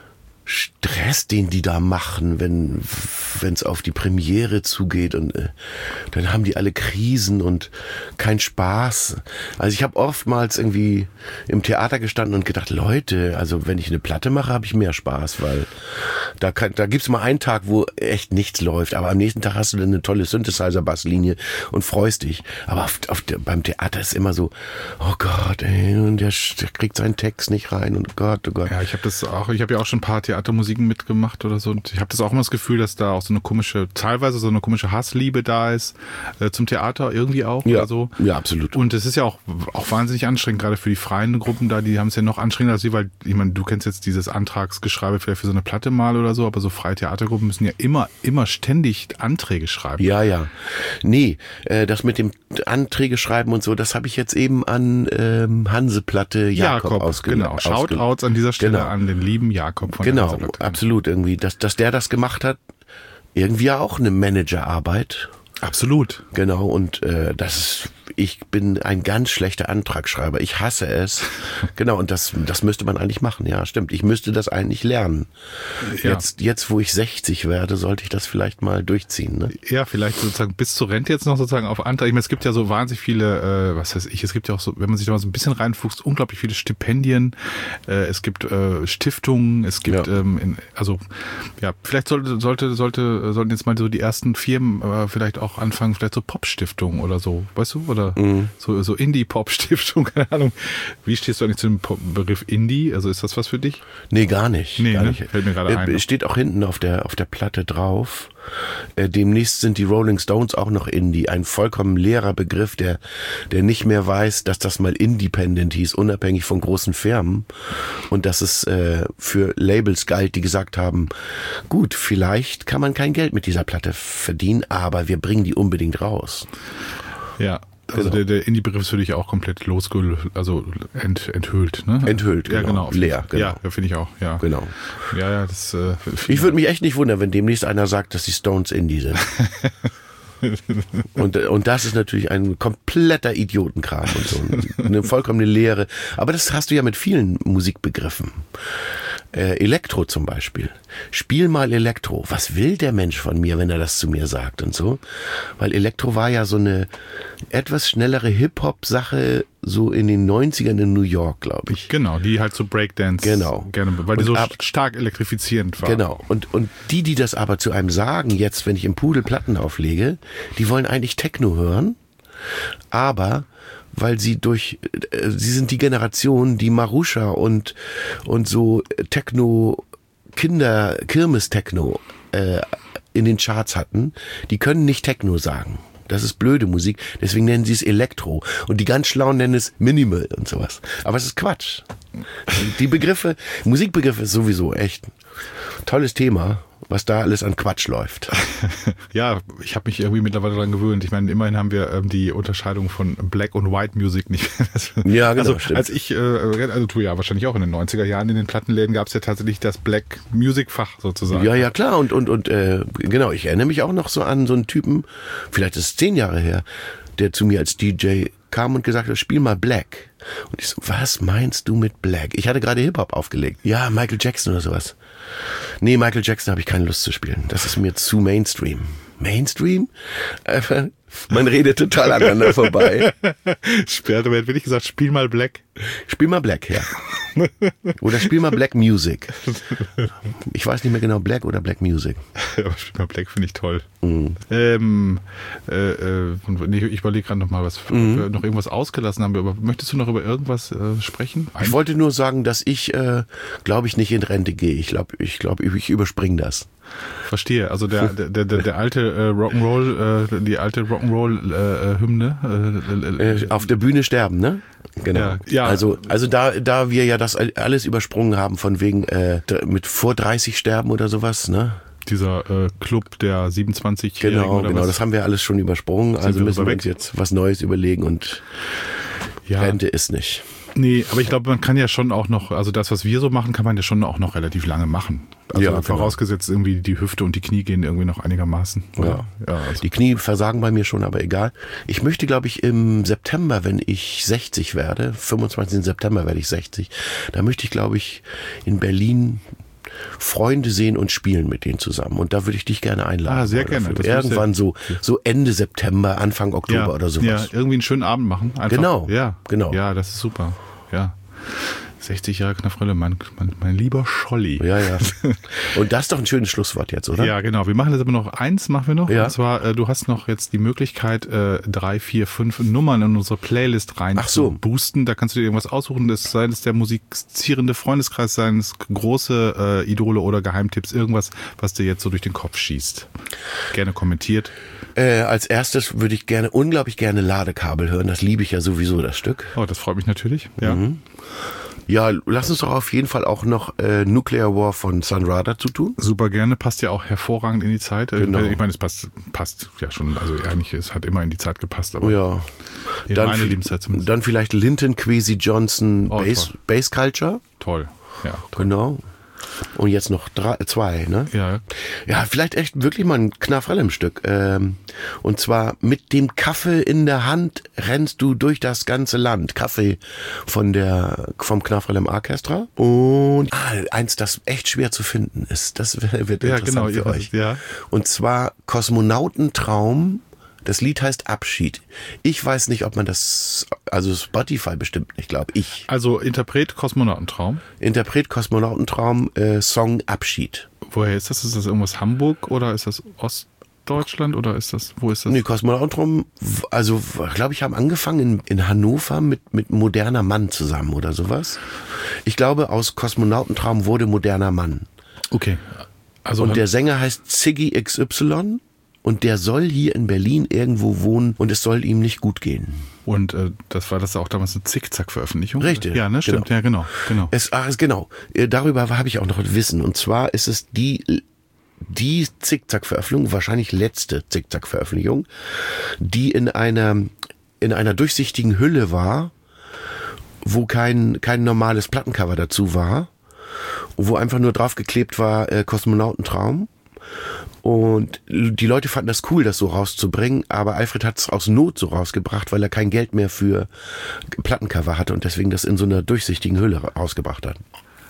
Speaker 3: Stress, den die da machen, wenn wenn es auf die Premiere zugeht und äh, dann haben die alle Krisen und kein Spaß. Also ich habe oftmals irgendwie im Theater gestanden und gedacht, Leute, also wenn ich eine Platte mache, habe ich mehr Spaß, weil da kann, da gibt's mal einen Tag, wo echt nichts läuft, aber am nächsten Tag hast du dann eine tolle Synthesizer-Basslinie und freust dich. Aber auf, auf der, beim Theater ist immer so, oh Gott, ey, und der, der kriegt seinen Text nicht rein und Gott, oh Gott.
Speaker 2: Ja, ich habe das auch, ich habe ja auch schon ein paar Theatermusiken mitgemacht oder so und ich habe das auch immer das Gefühl, dass da auch so eine komische, teilweise so eine komische Hassliebe da ist äh, zum Theater irgendwie auch
Speaker 3: Ja,
Speaker 2: oder so.
Speaker 3: ja, absolut.
Speaker 2: Und es ist ja auch, auch wahnsinnig anstrengend, gerade für die freien Gruppen da, die haben es ja noch anstrengender als sie, weil, ich meine, du kennst jetzt dieses Antragsgeschreibe vielleicht für so eine Platte mal oder so, aber so freie Theatergruppen müssen ja immer, immer ständig Anträge schreiben.
Speaker 3: Ja, ja. Nee, äh, das mit dem Anträge schreiben und so, das habe ich jetzt eben an ähm, Hanseplatte Jakob,
Speaker 2: Jakob
Speaker 3: ausgenommen.
Speaker 2: Genau, Shoutouts an dieser Stelle
Speaker 3: Genau.
Speaker 2: an den lieben Jakob von der
Speaker 3: Genau,
Speaker 2: Hanseplatte.
Speaker 3: absolut irgendwie. Dass, dass der das gemacht hat, irgendwie auch eine Managerarbeit.
Speaker 2: Absolut.
Speaker 3: Genau, und äh, das ist, ich bin ein ganz schlechter Antragsschreiber. Ich hasse es. Genau, und das, das müsste man eigentlich machen. Ja, stimmt. Ich müsste das eigentlich lernen.
Speaker 2: Ja.
Speaker 3: Jetzt, jetzt, wo ich sechzig werde, sollte ich das vielleicht mal durchziehen. Ne?
Speaker 2: Ja, vielleicht sozusagen bis zur Rente jetzt noch sozusagen auf Antrag. Ich meine, es gibt ja so wahnsinnig viele, äh, was weiß ich, es gibt ja auch so, wenn man sich da mal so ein bisschen reinfuchst, unglaublich viele Stipendien. Äh, es gibt äh, Stiftungen, es gibt,
Speaker 3: Ja.
Speaker 2: ähm, in, also ja, vielleicht sollte, sollte, sollte, sollten jetzt mal so die ersten Firmen äh, vielleicht auch anfangen, vielleicht so Pop-Stiftungen oder so, weißt du? Oder mhm. so, so Indie-Pop-Stiftung, keine Ahnung. Wie stehst du eigentlich zu dem Begriff Indie? Also ist das was für dich?
Speaker 3: Nee, gar nicht.
Speaker 2: Nee,
Speaker 3: gar
Speaker 2: ne?
Speaker 3: nicht.
Speaker 2: Fällt mir gerade ein.
Speaker 3: Äh, steht auch hinten auf der, auf der Platte drauf. Äh, demnächst sind die Rolling Stones auch noch Indie. Ein vollkommen leerer Begriff, der, der nicht mehr weiß, dass das mal Independent hieß, unabhängig von großen Firmen. Und dass es äh, für Labels galt, die gesagt haben, gut, vielleicht kann man kein Geld mit dieser Platte verdienen, aber wir bringen die unbedingt raus.
Speaker 2: Ja. Also
Speaker 3: Genau.
Speaker 2: der, der Indie-Begriff ist für dich auch komplett losgehüllt, also ent, enthüllt, ne?
Speaker 3: Enthüllt,
Speaker 2: ja,
Speaker 3: genau.
Speaker 2: genau.
Speaker 3: Leer, genau.
Speaker 2: Ja, finde ich auch, ja.
Speaker 3: Genau.
Speaker 2: Ja, ja, das. Äh,
Speaker 3: Ich würde mich echt nicht wundern, wenn demnächst einer sagt, dass die Stones Indie sind. Und, und das ist natürlich ein kompletter Idiotenkram und so. Eine vollkommene Leere. Aber das hast du ja mit vielen Musikbegriffen. Äh, Elektro zum Beispiel. Spiel mal Elektro. Was will der Mensch von mir, wenn er das zu mir sagt und so? Weil Elektro war ja so eine etwas schnellere Hip-Hop-Sache so in den neunzigern in New York, glaube ich.
Speaker 2: Genau, die halt so Breakdance
Speaker 3: Genau.
Speaker 2: gerne, weil die
Speaker 3: Und
Speaker 2: so
Speaker 3: ab-
Speaker 2: stark elektrifizierend war.
Speaker 3: Genau. Und, und die, die das aber zu einem sagen, jetzt, wenn ich im Pudel Platten auflege, die wollen eigentlich Techno hören, aber weil sie durch, äh, sie sind die Generation, die Marusha und, und so Techno, Kinder, Kirmes-Techno äh, in den Charts hatten, die können nicht Techno sagen. Das ist blöde Musik, deswegen nennen sie es Elektro. Und die ganz Schlauen nennen es Minimal und sowas. Aber es ist Quatsch. Die Begriffe, Musikbegriffe ist sowieso echt ein tolles Thema, was da alles an Quatsch läuft.
Speaker 2: Ja, ich habe mich irgendwie mittlerweile daran gewöhnt. Ich meine, immerhin haben wir ähm, die Unterscheidung von Black und White Music nicht mehr.
Speaker 3: Ja, genau,
Speaker 2: Also
Speaker 3: stimmt.
Speaker 2: als ich, äh, also du ja wahrscheinlich auch in den neunziger Jahren in den Plattenläden gab es ja tatsächlich das Black Music Fach sozusagen.
Speaker 3: Ja, ja, klar. Und, und, und äh, genau, ich erinnere mich auch noch so an so einen Typen, vielleicht ist es zehn Jahre her, der zu mir als D J kam und gesagt hat, spiel mal Black. Und ich so, was meinst du mit Black? Ich hatte gerade Hip-Hop aufgelegt. Ja, Michael Jackson oder sowas. Nee, Michael Jackson habe ich keine Lust zu spielen. Das ist mir zu Mainstream. Mainstream? Äh, man redet total aneinander vorbei.
Speaker 2: Sperrt, aber hätte ich gesagt, spiel mal Black.
Speaker 3: Spiel mal Black, ja. Oder spiel mal Black Music. Ich weiß nicht mehr genau, Black oder Black Music.
Speaker 2: Aber spiel mal Black finde ich toll.
Speaker 3: Mhm.
Speaker 2: Ähm, äh, äh, nee, ich überlege gerade noch mal, was
Speaker 3: Mhm.
Speaker 2: wir noch irgendwas ausgelassen haben. Aber möchtest du noch über irgendwas äh, sprechen?
Speaker 3: Ich wollte nur sagen, dass ich, äh, glaube ich, nicht in Rente gehe. Ich glaube, ich, glaub, ich überspringe das.
Speaker 2: Verstehe. Also der der der, der alte äh, Rock'n'Roll, äh, die alte Rock'n'Roll-Hymne. Äh, äh,
Speaker 3: Äh, auf der Bühne sterben, ne? Genau.
Speaker 2: Ja, ja.
Speaker 3: Also, also da, da wir ja das alles übersprungen haben, von wegen äh, mit vor dreißig sterben oder sowas, ne?
Speaker 2: dieser äh, Club der siebenundzwanzigjährigen
Speaker 3: Genau,
Speaker 2: oder
Speaker 3: genau.
Speaker 2: was?
Speaker 3: Das haben wir alles schon übersprungen. Also
Speaker 2: wir
Speaker 3: müssen wir
Speaker 2: drüber
Speaker 3: uns
Speaker 2: weg?
Speaker 3: jetzt was Neues überlegen und
Speaker 2: Ja.
Speaker 3: Rente ist nicht.
Speaker 2: Nee, aber ich glaube, man kann ja schon auch noch, also das, was wir so machen, kann man ja schon auch noch relativ lange machen. Also
Speaker 3: Ja, genau.
Speaker 2: vorausgesetzt irgendwie die Hüfte und die Knie gehen irgendwie noch einigermaßen.
Speaker 3: Ja.
Speaker 2: ja also.
Speaker 3: Die Knie versagen bei mir schon, aber egal. Ich möchte, glaube ich, im September, wenn ich sechzig werde, fünfundzwanzigsten September werde ich sechzig, da möchte ich, glaube ich, in Berlin Freunde sehen und spielen mit denen zusammen. Und da würde ich dich gerne einladen.
Speaker 2: Ah, sehr gerne.
Speaker 3: Das Irgendwann so, so Ende September, Anfang Oktober
Speaker 2: ja,
Speaker 3: oder sowas.
Speaker 2: Ja, irgendwie einen schönen Abend machen. Einfach.
Speaker 3: Genau.
Speaker 2: Ja,
Speaker 3: genau.
Speaker 2: Ja, das ist super. Ja. sechzig Jahre Knafrille, mein, mein, mein lieber Scholli.
Speaker 3: Ja, ja. Und das ist doch ein schönes Schlusswort jetzt, oder?
Speaker 2: Ja, genau. Wir machen jetzt aber noch eins, machen wir noch.
Speaker 3: Ja.
Speaker 2: Und zwar, äh, du hast noch jetzt die Möglichkeit, äh, drei, vier, fünf Nummern in unsere Playlist rein
Speaker 3: Ach so.
Speaker 2: zu boosten. Da kannst du dir irgendwas aussuchen. Das sei es der musizierende Freundeskreis, seien es große äh, Idole oder Geheimtipps, irgendwas, was dir jetzt so durch den Kopf schießt. Gerne kommentiert.
Speaker 3: Äh, als erstes würde ich gerne, unglaublich gerne Ladekabel hören. Das liebe ich ja sowieso, das Stück.
Speaker 2: Oh, das freut mich natürlich. Ja.
Speaker 3: Mhm. Ja, lass uns doch auf jeden Fall auch noch äh, Nuclear War von Sun Ra dazu tun.
Speaker 2: Super gerne, passt ja auch hervorragend in die Zeit.
Speaker 3: Genau.
Speaker 2: Ich meine, es passt, passt ja schon, also eigentlich, es hat immer in die Zeit gepasst, aber
Speaker 3: ja.
Speaker 2: in
Speaker 3: Dann,
Speaker 2: meine Lebenszeit zumindest.
Speaker 3: dann vielleicht Linton Kwesi Johnson
Speaker 2: Oh,
Speaker 3: Bass,
Speaker 2: toll.
Speaker 3: Bass Culture.
Speaker 2: Toll, ja. Toll.
Speaker 3: Genau. Und jetzt noch drei, zwei, ne?
Speaker 2: Ja,
Speaker 3: Ja, vielleicht echt wirklich mal ein Knafrellem-Stück. Ähm, und zwar mit dem Kaffee in der Hand rennst du durch das ganze Land. Kaffee von der, vom Knafrellem Orchestra. Und ah, eins, das echt schwer zu finden ist. Das wird
Speaker 2: ja
Speaker 3: interessant
Speaker 2: genau.
Speaker 3: für
Speaker 2: Ja,
Speaker 3: euch.
Speaker 2: ja.
Speaker 3: Und zwar Kosmonautentraum. Das Lied heißt Abschied. Ich weiß nicht, ob man das, also Spotify bestimmt nicht, glaube ich.
Speaker 2: Also Interpret Kosmonautentraum.
Speaker 3: Interpret Kosmonautentraum, äh, Song Abschied.
Speaker 2: Woher ist das? Ist das irgendwas Hamburg oder ist das Ostdeutschland oder ist das, wo ist das?
Speaker 3: Nee, Kosmonautentraum, also glaube ich, haben angefangen in, in Hannover mit, mit Moderner Mann zusammen oder sowas. Ich glaube, aus Kosmonautentraum wurde Moderner Mann.
Speaker 2: Okay. Also
Speaker 3: Und der Sänger heißt Ziggy X Y. Und der soll hier in Berlin irgendwo wohnen und es soll ihm nicht gut gehen.
Speaker 2: Und äh, das war das auch damals eine Zickzack-Veröffentlichung?
Speaker 3: Richtig.
Speaker 2: Ja, ne, stimmt.
Speaker 3: Genau.
Speaker 2: Ja, genau. genau.
Speaker 3: Es, ach, es- genau. Äh, Darüber habe ich auch noch Wissen. Und zwar ist es die, die Zickzack-Veröffentlichung, wahrscheinlich letzte Zickzack-Veröffentlichung, die in einer, in einer durchsichtigen Hülle war, wo kein, kein normales Plattencover dazu war, wo einfach nur draufgeklebt war, äh, Kosmonautentraum. Und die Leute fanden das cool, das so rauszubringen, aber Alfred hat es aus Not so rausgebracht, weil er kein Geld mehr für Plattencover hatte und deswegen das in so einer durchsichtigen Hülle rausgebracht hat.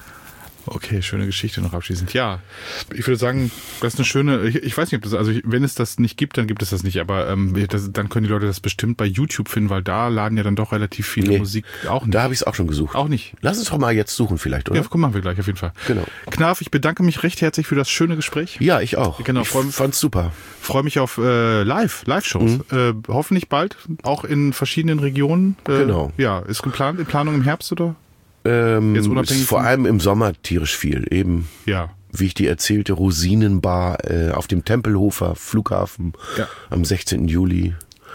Speaker 2: Okay, schöne Geschichte noch abschließend. Ja, ich würde sagen, das ist eine schöne, ich, ich weiß nicht, ob das, also ich, wenn es das nicht gibt, dann gibt es das nicht, aber ähm, das, dann können die Leute das bestimmt bei YouTube finden, weil da laden ja dann doch relativ viele
Speaker 3: Nee.
Speaker 2: Musik auch nicht.
Speaker 3: Da habe ich es auch schon gesucht.
Speaker 2: Auch nicht.
Speaker 3: Lass uns doch mal jetzt suchen vielleicht, oder?
Speaker 2: Ja, guck, machen wir gleich auf jeden Fall.
Speaker 3: Genau.
Speaker 2: Knarf, ich bedanke mich recht herzlich für das schöne Gespräch.
Speaker 3: Ja, ich auch.
Speaker 2: Genau,
Speaker 3: ich
Speaker 2: voll-
Speaker 3: fand's super.
Speaker 2: Freue mich auf äh, Live, Live-Shows.
Speaker 3: Mhm.
Speaker 2: Äh, hoffentlich bald, auch in verschiedenen Regionen. Äh,
Speaker 3: Genau.
Speaker 2: Ja, ist geplant, in Planung im Herbst, oder?
Speaker 3: Ähm,
Speaker 2: Jetzt unabhängig
Speaker 3: ist vor
Speaker 2: von-
Speaker 3: allem im Sommer tierisch viel. Eben,
Speaker 2: Ja.
Speaker 3: wie ich dir erzählte, Rosinenbar äh, auf dem Tempelhofer Flughafen
Speaker 2: Ja.
Speaker 3: am sechzehnten Juli.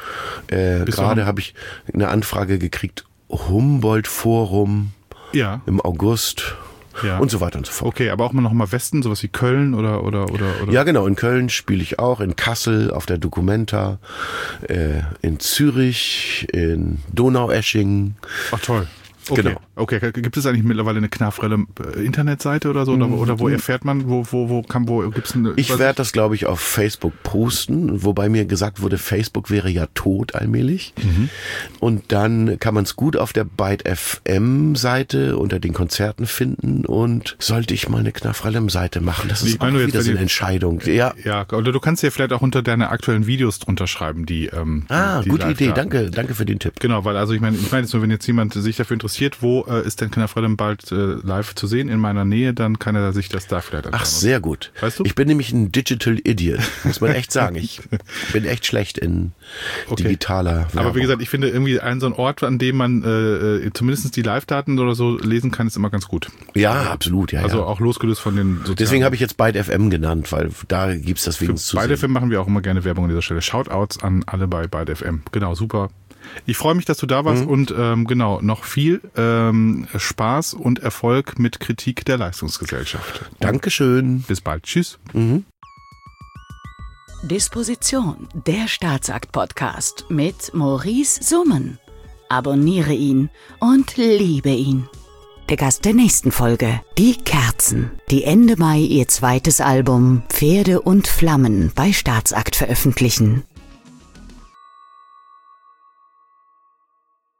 Speaker 3: Äh,
Speaker 2: Bist du
Speaker 3: Gerade
Speaker 2: noch-
Speaker 3: habe ich eine Anfrage gekriegt, Humboldt-Forum
Speaker 2: Ja.
Speaker 3: im August
Speaker 2: Ja.
Speaker 3: und so weiter und so fort.
Speaker 2: Okay, aber auch mal noch mal Westen, sowas wie Köln oder oder oder oder.
Speaker 3: Ja, genau. In Köln spiele ich auch, in Kassel auf der Documenta, äh, in Zürich, in Donaueschingen.
Speaker 2: Ach toll. Okay.
Speaker 3: Genau.
Speaker 2: Okay, gibt es eigentlich mittlerweile eine Knarfrelle äh, Internetseite oder so? Oder, oder wo erfährt man, wo, wo, wo kann, wo gibt's eine.
Speaker 3: Ich werde das, glaube ich, auf Facebook posten, wobei mir gesagt wurde, Facebook wäre ja tot allmählich.
Speaker 2: Mhm.
Speaker 3: Und dann kann man es gut auf der Byte F M Seite unter den Konzerten finden und sollte ich mal eine Knarfrellem-Seite machen. Das ist
Speaker 2: Ich meine,
Speaker 3: auch
Speaker 2: jetzt
Speaker 3: wieder
Speaker 2: bei
Speaker 3: so eine
Speaker 2: den-
Speaker 3: Entscheidung. Ja.
Speaker 2: Ja, oder du kannst ja vielleicht auch unter deine aktuellen Videos drunter schreiben, die. Ähm,
Speaker 3: Ah,
Speaker 2: die
Speaker 3: gute
Speaker 2: live
Speaker 3: Idee.
Speaker 2: da-
Speaker 3: Danke, danke für den Tipp.
Speaker 2: Genau, weil also ich meine, ich meine jetzt nur, wenn jetzt jemand sich dafür interessiert, wo äh, ist denn Knarfrellem bald äh, live zu sehen in meiner Nähe, dann kann er sich das da vielleicht anschauen.
Speaker 3: Ach, sehr gut.
Speaker 2: Weißt du?
Speaker 3: Ich bin nämlich ein Digital Idiot, muss man echt sagen. Ich bin echt schlecht in
Speaker 2: Okay.
Speaker 3: digitaler Werbung.
Speaker 2: Aber wie gesagt, ich finde irgendwie einen so einen Ort, an dem man äh, äh, zumindest die Live-Daten oder so lesen kann, ist immer ganz gut.
Speaker 3: Ja, absolut, ja,
Speaker 2: Also
Speaker 3: ja.
Speaker 2: auch losgelöst von den sozialen.
Speaker 3: Deswegen habe ich jetzt Byte F M genannt, weil da gibt's das wenigstens zu
Speaker 2: Bei
Speaker 3: sehen.
Speaker 2: F M machen wir auch immer gerne Werbung an dieser Stelle. Shoutouts an alle bei Byte F M. Genau, super. Ich freue mich, dass du da warst
Speaker 3: Mhm.
Speaker 2: und ähm, genau, noch viel ähm, Spaß und Erfolg mit Kritik der Leistungsgesellschaft.
Speaker 3: Dankeschön.
Speaker 2: Bis bald. Tschüss.
Speaker 1: Disposition, der Staatsakt-Podcast mit Maurice Summen. Abonniere ihn und liebe ihn. Der Gast der nächsten Folge, die Kerzen, die Ende Mai ihr zweites Album Pferde und Flammen bei Staatsakt veröffentlichen.